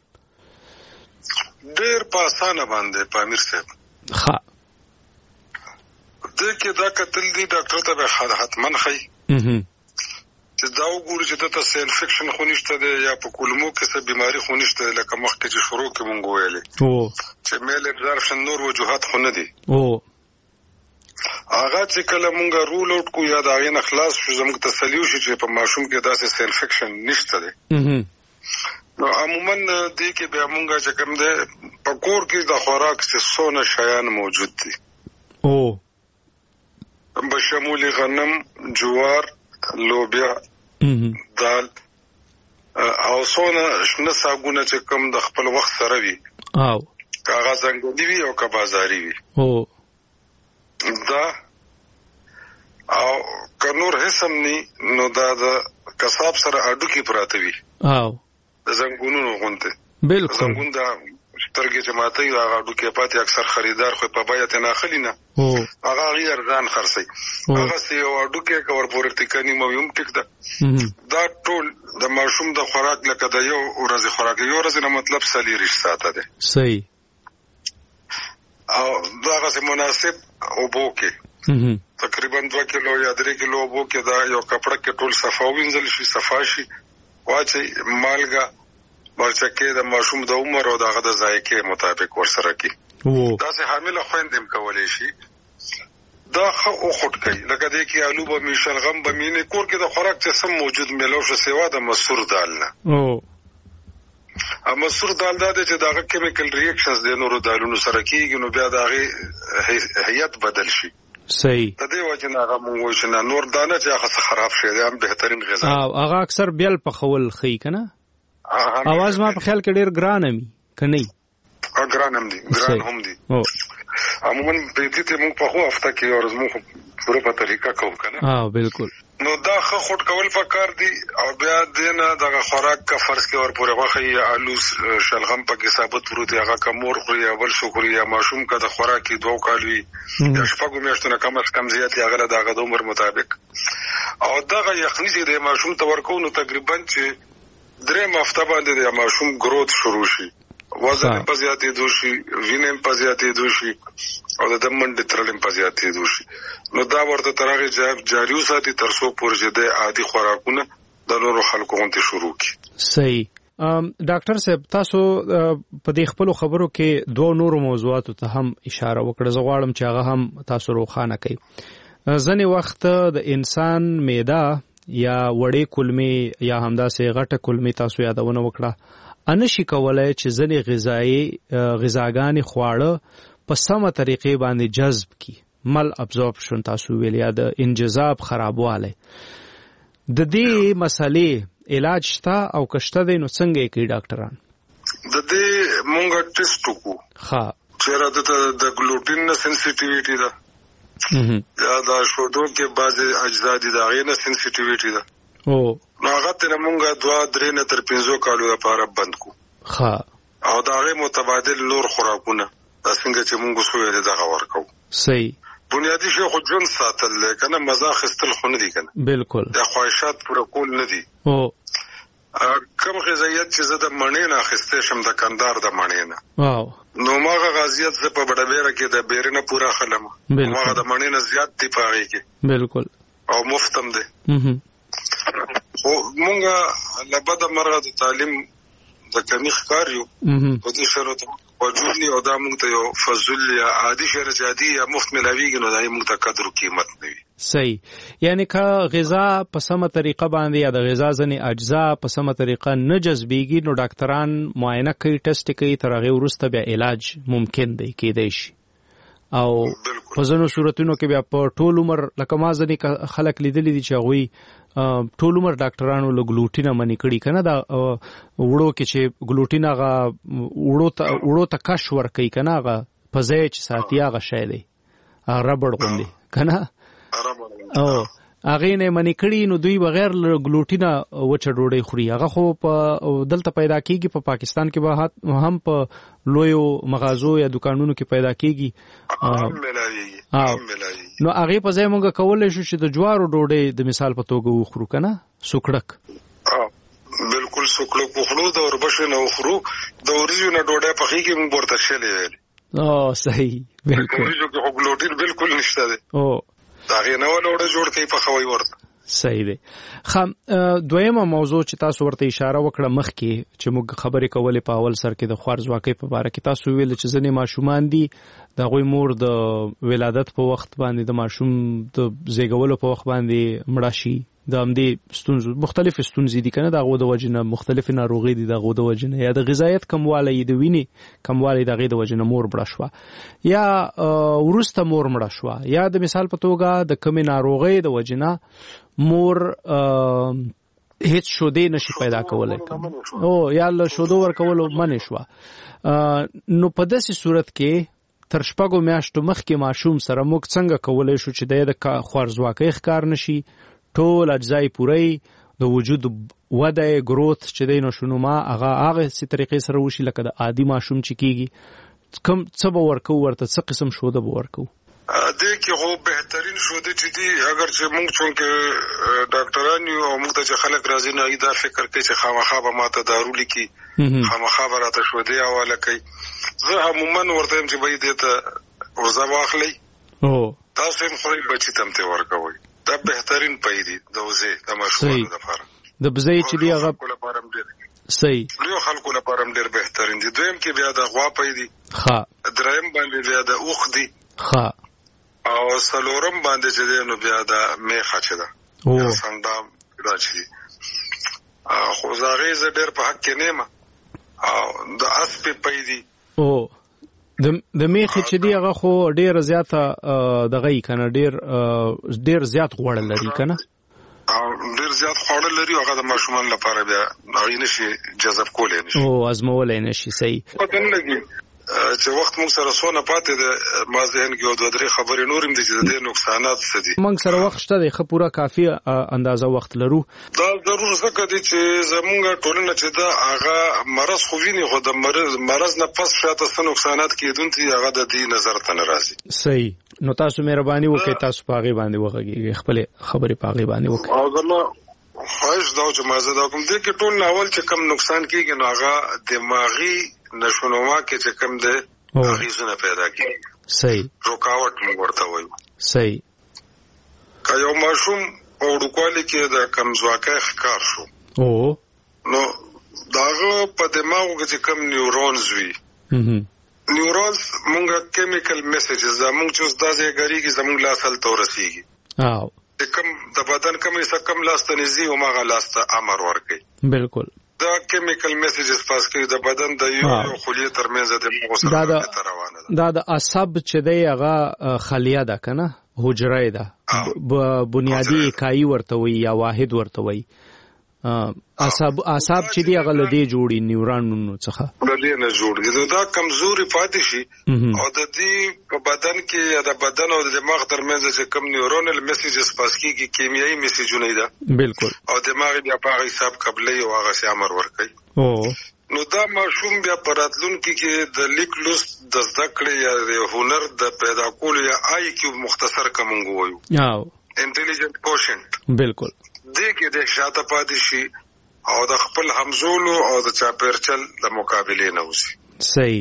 ډېر په اسانه باندې په امیر صاحب. ښه. دې کې دا کتل دي ډاکټر ته به حتمن ښایي چې دا وګوري چې دته څه انفیکشن خو نشته دی یا په کولمو کې څه بیماري خو نشته دی، لکه مخکې چې شروع کې مونږ ویلې چې میل ابزارپشن نور وجوهات خو نه دي. هغه چې کله مونږ رول اوټ کو یا د هغې نه خلاص شو، زموږ تسلي وشي چې په ماشوم کې داسې څه انفیکشن نشته دی، نو عموما دې کې بیا مونږ چې کوم دی په کور کې د خوراک څه څونه شیان موجود دي، بشمول غنم، جوار، لوبیا، دال او څونه شنه ساګونه چې کوم د خپل وخت سره وي، او هغه ځنګلي وي او که بازاري وي. او دا او که نور هیڅ هم ني نو دا د کساب سره اډوکي پراته وي، او د زنګونونو غونته. بالکل. زنګون دا سترګې چې ماتوي هغه اډوکي پاتې اکثر خریدار خو په بیه ته نه اخلي نه، هغه هغې ارزان خرڅوي، هغسې یو اډوکی که ورپورې ټیکه نیمه وي هم ټیک ده. دا ټول د ماشوم د خوراک لکه د یو ورځې خوراک، یو ورځې نه مطلب څلېرویشت ساعته دی. صحیح. او دغسې مناسب اوبو کې تقریبا دوه کیلو یا درې کیلو اوبو کې دا یو کپړه کې ټول صفا ووینځل شي، صفا شي، واچئ مالګه، مرچکې د ماشوم د عمر او د هغه د ذایقې مطابق ورسره کړي. داسې حامله خویندې هم کولی شي دا ښه وخوټ کوي، لکه دې کې الو به مې، شلغم به مې، کور کې د خوراک چې سم موجود میلو شو سوا د مسور دال نه. مسور دال دا دی چې د هغه کیمیکل ریاکشنز د نورو دالونو سره کېږي، نو بیا د هغې هیت بدل شي. صحیح. د دې وجې نه هغه مونږ وایو چې نه نور دا نه چې هغه څه خراب شي، دی هم بهترین غذا. هغه اکثر بیل پخول ښیي که نه؟ اواز ما په خیال کې ډېر ګران وي که نه وي؟ ګران هم دي، ګران هم دي. عموما بیتي ته مونږ په خو هفته کې یو ورځ مونږ پوره په طریقه کوو که نه؟ بالکل. نو دا ښه خوټ کول پکار دي، او بیا دې نه دغه خوراک که فرض کې ورپورې غوښه یا الو شلغم پکې ثابت پروت وي، هغه که مور خوري یا بل څوک خوري، یا ماشوم که د خوراک کې دوه کال وي یا شپږو میاشتو نه کم از کم زیات وي، هغه له د هغه د عمر مطابق. او دغه یخني چې د ماشوم ته ورکوو نو تقریبا چې درېیم هفته باندې د ماشوم گروت شروع شي، وزن یې په زیاتېدو شي، وینه یې په زیاتېدو شي، او د دم منډې ترل یې په زیاتېدو شي، نو دا ورته تر هغې جاري وساتي تر څو پورې چې د عادي خوراکونه د نورو خلکو غوندې شروع کړي. صحیح. ډاکټر صاحب تاسو په دې خپل خبرو کې دوه نورو موضوعاتو ته هم اشاره وکړه. زه غواړم چې هغه هم تاسو روښانه کړئ. ځینې وخت د انسان معده یا وړې کولمې یا همداسې غټه کولمې تاسو یادونه وکړه انشي کولای چې ځینې غذایي غذاګانې خواړه په سمه طریقې باندې جذب کی مل ابزورپشن تاسو ویل یا د انجذاب خرابواله. د دې مسلې علاج شته او کشته دی نو څنګه یې کوي ډاکټران؟ د دې مونږه ټیسټ وکړو ها چیرې د ګلوټین نه سنسټیویټي ده یا د شودو کې بعض اجزا دي دا غي نه سنسټیویټي ده او نو هغه ته مونږه دوا درې نه تر پنځو کالو لپاره بند کو ها او دا غي متبادل نور خوراکونه دا څنګه چې مونږ سوې ده دا ورکو صحیح بنیادی شی خو ژوند ساتل کنه مزه خستل خو نه دي کنه بالکل د خواهشات پوره کول نه دي او کوم غذایت چې زه د مڼې نه خسته شم د کندار د مڼې نه واو نو ماغه غازیت زه په بډبېره کې د بیرنه پوره خلم ماغه د مڼې نه زیات دی پاره کې بالکل او مفتم دی خو مونږه لبد مرغه د تعلیم د کمی ښکار یو په دې شرط وجودنی او دا مونږ ته یو فضل یا عادي شرط عادي یا مفت ملاویږي نو دا مونږ ته قدر او قیمت نه وي. صحیح یعنی که غذا په سمه طریقه باندې یا د غذا ځنې اجزا په سمه طریقه نه جذبېږي نو ډاکټران معاینه کوي ټیسټ کوي تر هغه وروسته بیا علاج ممکن دی کېدای شي او په ځینو صورتونو کې بیا په ټول عمر لکه ما ځنې خلک لیدلی دي چې هغوی ټول عمر ډاکټرانو له ګلوټین منې کړي کنه دا وړو کې چې ګلوټین هغه وړو ته وړو ته کش ورکوي کنه هغه په ځای چې ساتي هغه شی دی ربړ غوندې کنه او هغه نه منې کړي نو دوی بغیر ګلوټینا وچه ډوډۍ خوري. هغه خو په دلته پیدا کیږي په پاکستان کې به هم په لویو مغازو یا دکانونو کې پیدا کیږي نو هغه په ځای مونږ کولای شو چې د جوارو ډوډۍ د مثال په توګه وخورو کنه سوکړک بالکل سوکړک وخورو د وربشو نه وخورو د ورځو نه ډوډۍ په خېږي مونږ ورته شلې او صحیح بالکل ورځو کې خو ګلوټین بالکل نشته دی او دا غي نه ولا وړه جوړ کوي په خوي ورته صحیح دی. خام دویمه موضوع چې تاسو ورته اشاره وکړه مخکې چې موږ خبرې کولې په اول سر کې د خوارزواکۍ په اړه کې تاسو ویل چې ځنې ماشومان دي د غوي مور د ولادت په وخت باندې د ماشوم د زیږولو په وخت باندې مړه شي د همدې ستونزو مختلف ستونزې دي کنه د غو د وجنه مختلف ناروغي دي د غو د وجنه یا د غذایت کموالی د وینې کموالی د غي د وجنه مور مړه شو یا ورسته مور مړه شو یا د مثال په توګه د کمی ناروغي د وجنه مور هیڅ شودې نشي پیدا کولای او یا له شودو ورکولو منې شو نو په داسې صورت کې تر شپږو میاشتو مخکې ماشوم سره موږ څنګه کولای شو چې د خوارزواکۍ ښکار نشي ټول اجزای پوری د وجود وده گروث چې د نشونما هغه هغه سي طریقې سره وشي لکه د عادي ماشوم چې کیږي کم څه به ورکو ورته څه قسم شوده به ورکو د کې هو بهترین شوده چې دي اگر چې موږ څنګه ډاکټران یو موږ ته خلک راځي نه دا فکر کوي چې خامخا به ماته دارو لیکي خامخا به راته شوده حواله کوي زه عموما ورته چې به دې ته ورځ واخلي او تاسو هم خوري بچی تم ته ورکوي دا بهترین پیدا د وزه د مشروع لپاره د بزای چې دی هغه صحیح لوی خلکو لپاره ډېر بهترین دي. دویم کې بیا د غوا پیدا ها دریم باندې بیا د اوخ دي ها او سلورم باندې چې دی نو بیا د میخه چې ده او څنګه راځي خو زاغې ز ډېر په حق کې نیمه او د اسب پیدا او د د میخه چې دی هغه خو ډیر زیاته دغه کنه ډیر ډیر زیات غوړ لري کنه او ډیر زیات غوړ لري هغه د ماشومان لپاره بیا هغه نشي جذب کولای نشي او ازمولای نشي صحیح پدې لګي چې وخت موږ سره سونه پاتې د ما ذهن کې دوه درې خبرې نورم دي چې د نقصانات څه دي موږ سره وخت شته د خپوره کافي اندازه وخت لرو دا ضرور څه دي چې زمونږ ټولنه چې دا هغه مرض خو ویني خو د مرض مرض نه پس شاته څه نقصانات کېدونکي هغه د دې نظر ته ناراضي صحیح نو تاسو مهرباني وکړئ تاسو پاغي باندې وغږیږئ خپل خبرې پاغي باندې وکړئ او زما خواهش دا چې ما زه دا کوم دي کې ټول اول چې کم نقصان کېږي نو هغه دماغي نشونما کې چې کم ده غیزونه پیدا کیږي صحیح رکاوټ موږ ورته وایو صحیح که یو ماشوم په وړوکوالي کې د کمزواکۍ ښکار شو او نو داغه په دماغ کې چې کم نیورونز وي نیورونز مونږه کیمیکل میسیجز مونږ چې اوس داسې غریږي زمونږ لاس هل تورسيږي او کم د بدن کم څه کم لاس ته نزي او ماغه لاس ته امر ورکي بالکل دا کیمیکل میسیجز پاس کوي د بدن د یو یو خلیه ترمنځ د مغز سره روانه ده. دا د عصب چې دی هغه خلیه ده کنه حجره ده بنیادی اکائی ورته وي یا واحد ورته وي عصب عصب چې دی هغه لدی جوړي نیورونونو څخه لدی نه جوړي دا کمزوري پاتې شي او د دې په بدن کې یا د بدن او د دماغ ترمنځ چې کم نیورونل میسیجز پاس کیږي کیمیاوي میسیجونه ده بالکل او دماغ بیا په حساب قبلې او هغه سي امر ورکوي. او نو دا ماشوم بیا پراتلون کې د لیک لوست د زده کړې یا د هنر د پیدا کولو یا آی کیو مختصر کومنګ وایو او انټيليجنت کوشنت بالکل دې کې د شاته پاتې شي او د خپل همزولو او د چاپیرچل د مقابله نه وسی. صحیح.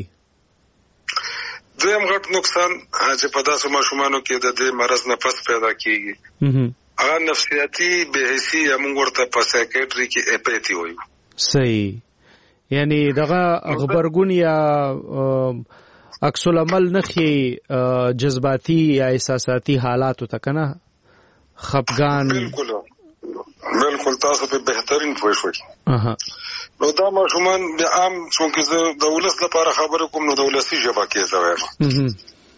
دویم غټ نقصان چې په داسې ماشومانو کې د دې مرض نه پس پیدا کیږي هغه نفسیاتي بې حسی یا موږ ورته په سایکیټري کې اپیتي وایو. صحیح. یعنی دغه خبرګون یا عکس العمل نخي جذباتي یا احساساتي حالات ته کنه خپګان. بالکل بالکل تاسو په بهترین پوه شئ. اها نو دا ماشومان د عام څنګه زه د ولس لپاره خبرې کوم نو د ولسي ژبه کې زویم.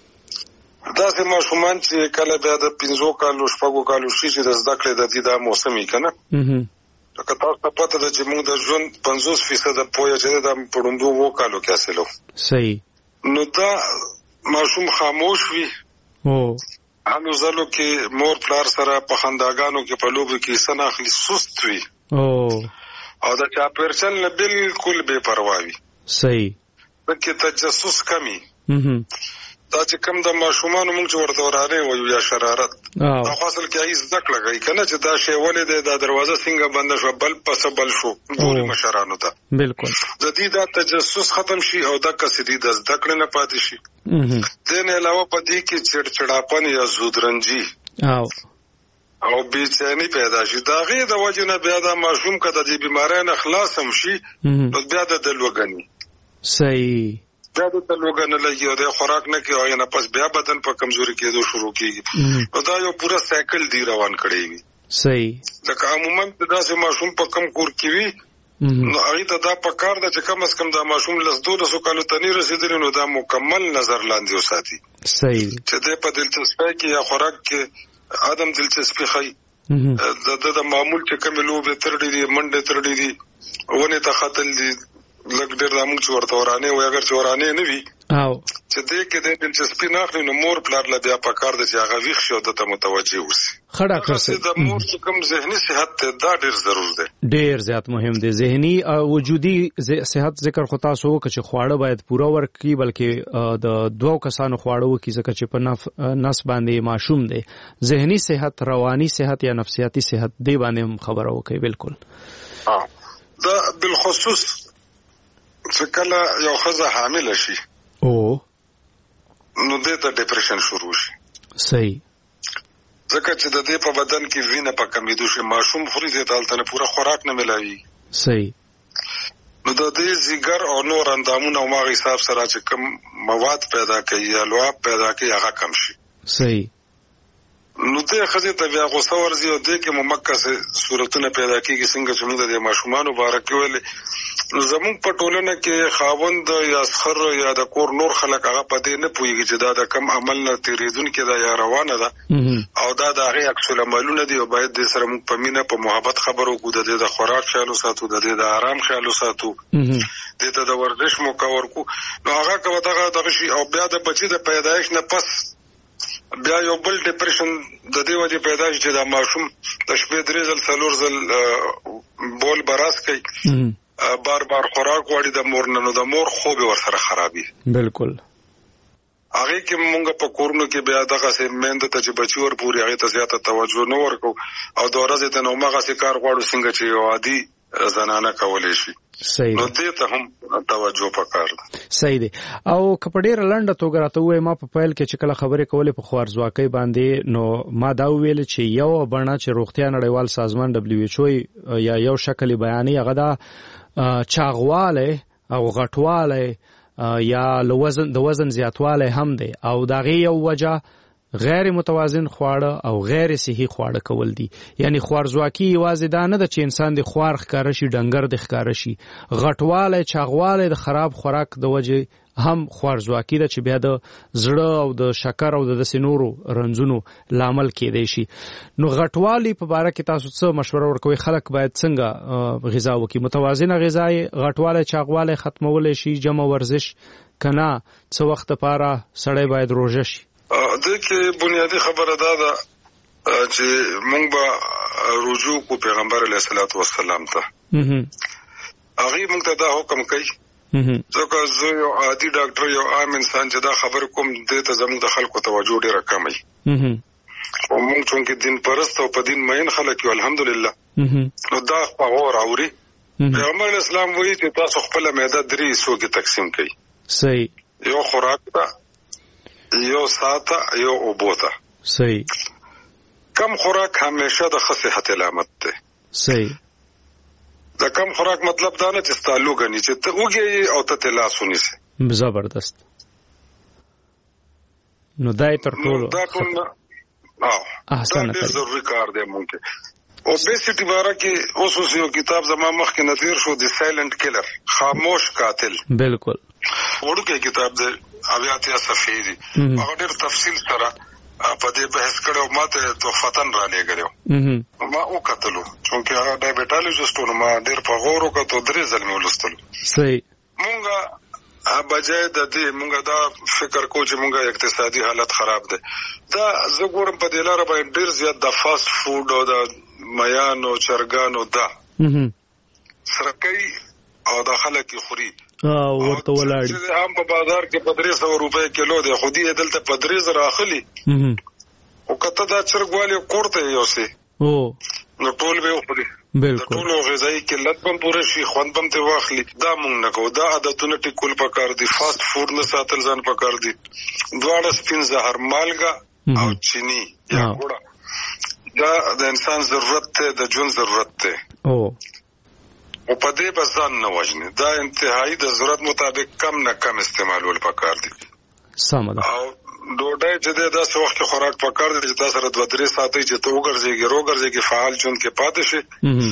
دا سه ماشومان چې کله بیا د پنځو کالو شپږو کالو شي چې د زده کړې د دې د موسمي کنه اها که تاسو ته پته ده چې موږ د ژوند پنځوس فیصد پوهه چې د پړوندو وو کالو کې حاصلو. صحیح. نو دا ماشوم خاموش وي او هنو زلو کې مور پلار سره په خنداګانو کې په لوبو کې سناخلي سست وي او او دا چاپیرچل نه بالکل بے پروا وي. صحیح. پکې تجسس کمی اها دا چې کم د ماشومان موږ چې ورته وراره وایو یا شرارت دا خاصل کې ایز دک لګای کنه چې دا شی ولې د دروازه څنګه بند شو بل پس بل شو ګوري مشرانو ته بالکل د دې دا تجسس ختم شي او دا کسدي د ذکر نه پاتې شي. دین علاوه په دې کې چړچړاپن یا زودرنجي او او بیچانی پیدا شي دا غي د وجه نه بیا دا ماشوم کده د بیماری نه خلاص هم شي نو بیا د دلوګنی. صحیح. دا د تلوګن لګي او د خوراک نه کې او نه پس بیا بدن په کمزوري کېدو شروع کیږي. نو دا یو پورا سایکل دی روان کړی وي. صحیح. ځکه عموما د داسې ماشوم په کم کور کې وي نو هغه ته دا په کار ده چې کم از کم دا ماشوم لس دولسو کالو ته نه رسیدلی نو دا مکمل نظر لاندې وساتي. صحیح. چې د په دلچسپۍ کې یا خوراک کې ادم دلچسپي خي د د معمول چې کوم لوبه تر دې منډه تر دې ونه ته خاتل دي لګ ډېر د موږ ورته ورانه وي اگر چې ورانه نه وي او چې دې کې د دلچسپي نه اخلي نو مور پلار له بیا په کار د چې هغه ویښ شي او د ته متوجه وسی. خړه کړسي د مور کوم ذهني صحت ته دا ډېر ضرور دی. ډېر زیات مهم دی. ذهني او وجودي صحت ذکر خو تاسو وکړه چې خواړه باید پوره ورکړي بلکې د دوه کسانو خواړه وکړي ځکه چې په نس باندې ماشوم دی. ذهني صحت رواني صحت یا نفسیاتي صحت دی باندې هم خبره وکړي. بالکل. ها دا بالخصوص چې کله یو ښځه حامله شي او نو دې ته ډیپریشن شروع شي. صحیح. ځکه چې د دې په بدن کې وینه په کمیدو شي ماشوم خوري دې ته هلته پوره خوراک نه ملایي. صحیح. نو د دې زیګر او نور اندامونه او ماغه حساب سره چې کم مواد پیدا کوي یا لعاب پیدا کوي هغه کم شي. صحیح. نو دې خزه ته بیا غوسه ورزي او دې کې ممکه صورتونه پیدا کیږي څنګه چې موږ د ماشومان مبارک ویل نو زموږ په ټولنه کې خاوند یا سخر یا د کور نور خلک هغه پدې نه پوهیږي چې دا د کم عمل نه تیریدونکو دا یا روانه ده او دا د هغه عکس العملونه دي او باید د سره موږ په مینه په محبت خبرو کو د د خوراک خیال ساتو د د آرام خیال ساتو د ته د ورزش مو کور کو نو هغه کوي دغه دغه شي او بیا د بچی د پیدایش نه پس بیا یو بل ډیپریشن د دې وجه پیدا شي چې دا ماشوم د شپې درې ځل څلور ځل بول براس کوي بار بار خوراک وړي د مور نه نو د مور خوب ورسره خرابي. بالکل. هغه کې مونږ په کورونو کې بیا دغه سه مند ته چې بچي ور پوری هغه ته زیاته توجه نه ورکو او د ورځې ته نو مغه سه کار غواړو څنګه چې یو عادي زنانه کولای شي. صحیح. نو دې ته هم توجه پکار ده. صحیح دی. او کپډیر لنډه توګه راته وای ما په پایل کې چې کله خبرې کولې په خوارځواکۍ باندې نو ما دا ویل چې یو بڼه چې روغتیا نړیوال سازمان دبليو ایچ او یا یو شکل بیانې هغه دا چاغواله او غټواله یا وزن د وزن زیاتواله هم دی او دا غي یو وجه غیر متوازن خواړه او غیر صحي خواړه کول دي. یعنی خوارزواکي یوازې دا نه ده چې انسان د خوار ښکار شي ډنګر د ښکار شي، غټواله چاغواله د خراب خوراک د وجه هم خوارزواکي ده چې بیا د زړه او د شکر او د سینورو رنځونو لامل کېدای شي. نو غټوالي په باره کې تاسو څه مشوره ورکوي؟ خلک باید څنګه غذا وکړي؟ متوازنه غذا غټواله چاغواله ختمول شي، جمع ورزش کنا څه وخت لپاره سړی باید روزه شي. دغه بنیادی خبره ده ده چې موږ به رجوع کو پیغمبر علیه الصلاۃ والسلام ته. هغه موږ ته دا حکم کوي ځکه زه یو عادي ډاکټر یو عام انسان چې دا خبر کوم د ته زموږ د خلکو توجه ډیره کمه وي. او موږ څنګه دین پرست او په دین مین خلک یو الحمدلله. نو دا غوړ اوري پیغمبر اسلام وایي چې تاسو خپل معده درې حصو کې تقسیم کړئ. صحیح. یو خوراک ته، یو ساته، یو اوبوته. صحیح. کم خوراک همیشه د صحت علامت ده. صحیح. د کم خوراک مطلب دا نه چې ستالو غني چې ته وګي او ته تلاسونی سي. زبردست. نو دای تر ټولو دا ټول او احسن دا ضروري کار دی مونږ. اوبیسټي باره کې اوس یو کتاب زما مخ کې نظیر شو د سایلنت کیلر، خاموش قاتل. بالکل. ورته کتاب دی اویاتیا صفحې دي. هغه ډېر تفصیل سره په دې بحث کړو، ماته توفتن را لګړو. ما او کتلو چې هغه ډایبټالوجیسټونو ما ډېر په غور وکړو، درې ځل مې ولستلو. صحیح. مونږه بجای د دې مونږه دا فکر کو چې مونږه اقتصادي حالت خراب ده. دا زه ګورم په دې لاره باندې ډېر زیات د فاست فود او د میانو چرګانو دا سرکۍ او د خلک خوري او ورته ولاړ چې هم په بازار کې په درې سوه روپۍ کیلو دی، خو دې دلته په درې زره اخلي. او کته دا چرګوالي کوړته یو سي او نو ټول به وخوري. بالکل. ټول غذایی قلت هم پوره شي، خوند هم ته واخلي. دا مونږ نه کوو. دا عادتونه ټیکول پکار دي. فاست فود نه ساتل ځان پکار دي. دواړه سپین زهر، مالګه او چینی یا ګوړه دا د انسان ضرورت ته د ژوند ضرورت ته او او په دې بزان نه وژني. دا انتهایی د ضرورت مطابق کم نه کم استعمالول پکار دي. سم ده. او ډوډۍ چې د داسې وخت کې خوراک پکار دي چې تاسو سره دوه درې ساعتې چې ته وګرځېږي روګرځېږي فعال ژوند کې پاتې شي.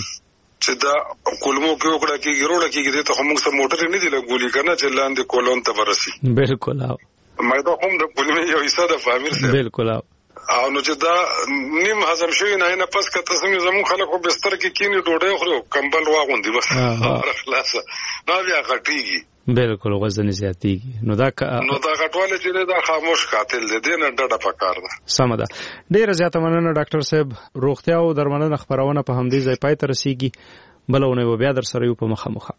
چې دا کولمو کې وکړه کېږي روړه کېږي ته خو موږ سره موټر نه دی لګولي که نه چې لاندې کولون ته ورسي. بالکل. معده هم د کولمې یو حصه ده فامیر صاحب. بالکل. او نو چې دا نیم هضم شوی نه نه پس که تاسو زموږ خلک په بستر کې کینی ډوډۍ خوري کمبل واغوندي بس خلاص نو بیا غټیږي. بالکل وزن زیاتیږي. نو دا نو دا غټواله چې دا خاموش قاتل دی، دې نه ډډه پکار ده. سم ده. ډیره زیاته مننه ډاکټر صاحب. روغتیا او درملنه خبرونه په همدې ځای پای ته رسیږي. بلونه بیا در سره یو په مخه مخه.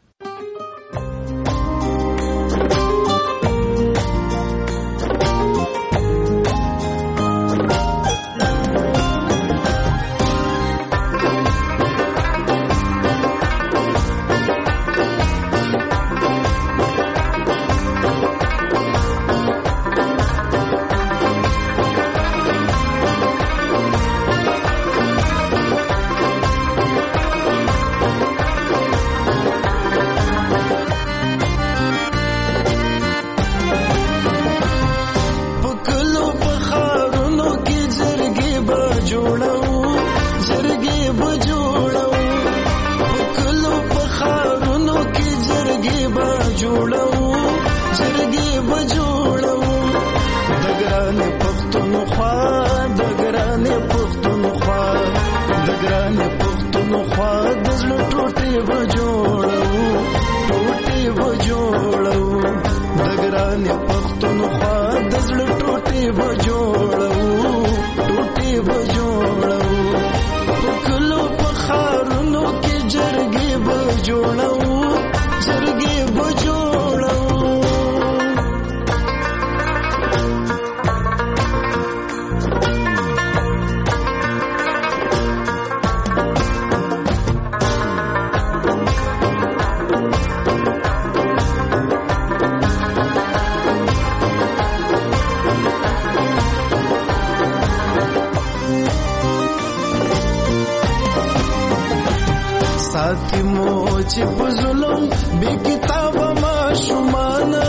साथी मोर چې په ظلم بې کتابه ماشومانه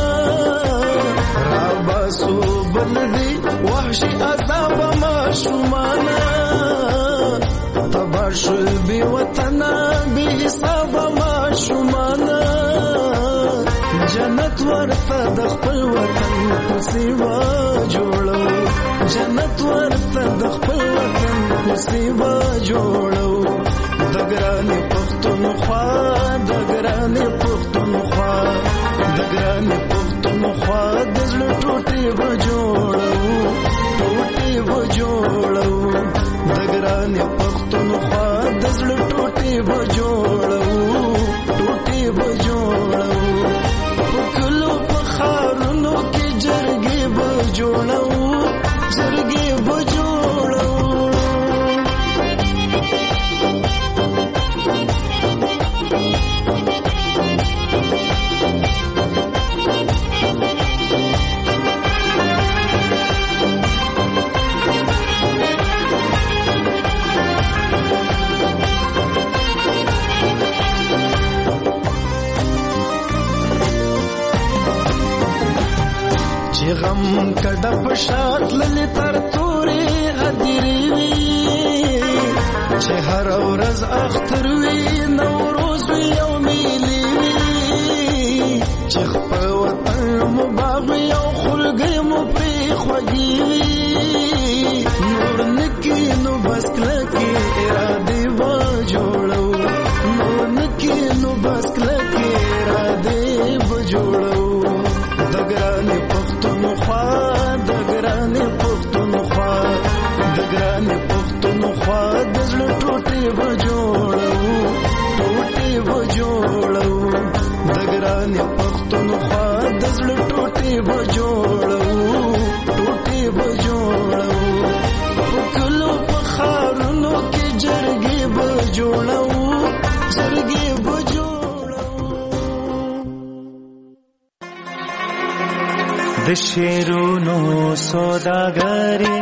راباسو بل دي وحشي عذابه ماشومانه تبا شل بې وطنه بې حسابه ماشومانه جنت ورته د خپل وطن په سیوا جوړو جنت ورته د خپل وطن په سیوا جوړو د ګرانې پښتونخوا د ګرانې پښتونخوا د ګرانې پښتونخوا د زړه ټوټې به جوړو ټوټې به جوړو د ګرانې پښتونخوا د زړه ټوټې به جوړو ټوټې به جوړو په کلو په ښارونو کې جرګې به جوړو جرګې به جوړو غم کډه پشات للی تر تورې هدیری وی چې هر ورځ اختر وی نوروز وی او میلی وی چې خپل وطن مو باغ او خلګي مو پری خوږی وی نور نکی نو بس کلکی اراده و جوړو نور نکی نو بس کلکی اراده و جوړو دګرانې پښتونخوا دګرانې پښتونخوا دګرانې پښتونخوا د زړه ټوټې به جوړو ټوټې به جوړو دګرانې پښتونخوا د زړه ټوټې به جوړو ټوټې به جوړو په کلو په ښارونو کې جرګې به جوړو جرګې به د شیرونو سوداګری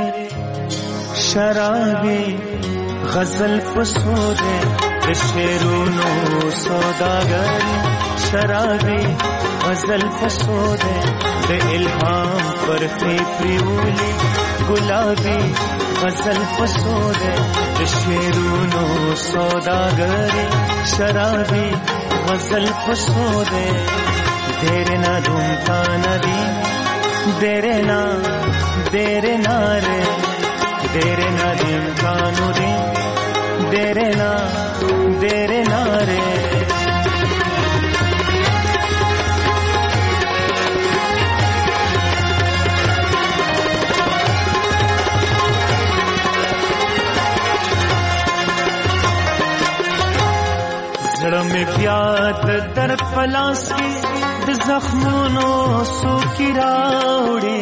شرابي غزل فسوده د شیرونو سوداګری شرابي غزل فسوده د الهام پر پریولي ګلابي غزل فسوده د شیرونو سوداګری شرابي غزل فسوده तेरे ना धूमता नदी देरे ना देरे ना रे देरे ना दिन कानू दिन देरे ना देरे ना रे जड़ में प्याद दर्द पलास की जख्मों सो किराड़े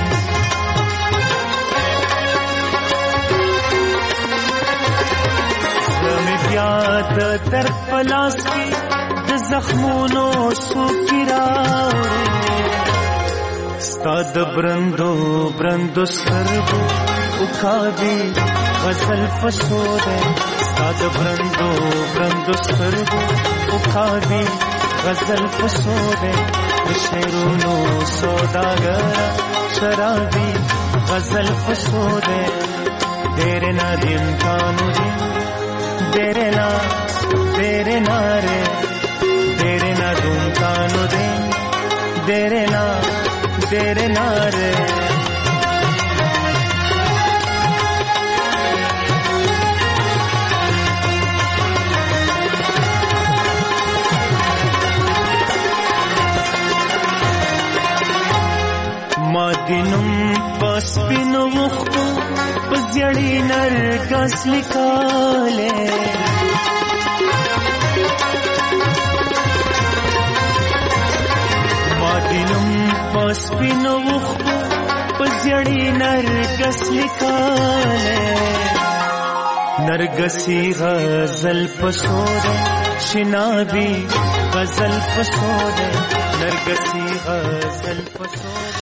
में प्याद दर पलास की जख्मों सो किराड़े स्ताद ब्रंदो ब्रंदो सरबो उखादी गजल फसोदे स्ताद ब्रंदो ब्रंदो सरबो उखादी गजल फसोदे शेरूनो सौदागर शराबी गजल फसोदे तेरे ना दिन कानू दिन तेरे ना तेरे ना रे तेरे ना तुम कानू दिन तेरे ना तेरे ना रे مادینم پسپینو مخو پزیړی نرګس لیکاله مادینم پسپینو مخو پزیړی نرګس لیکاله نرګسی غزل پسوده شنابی غزل پسوده نرګسی غزل پسوده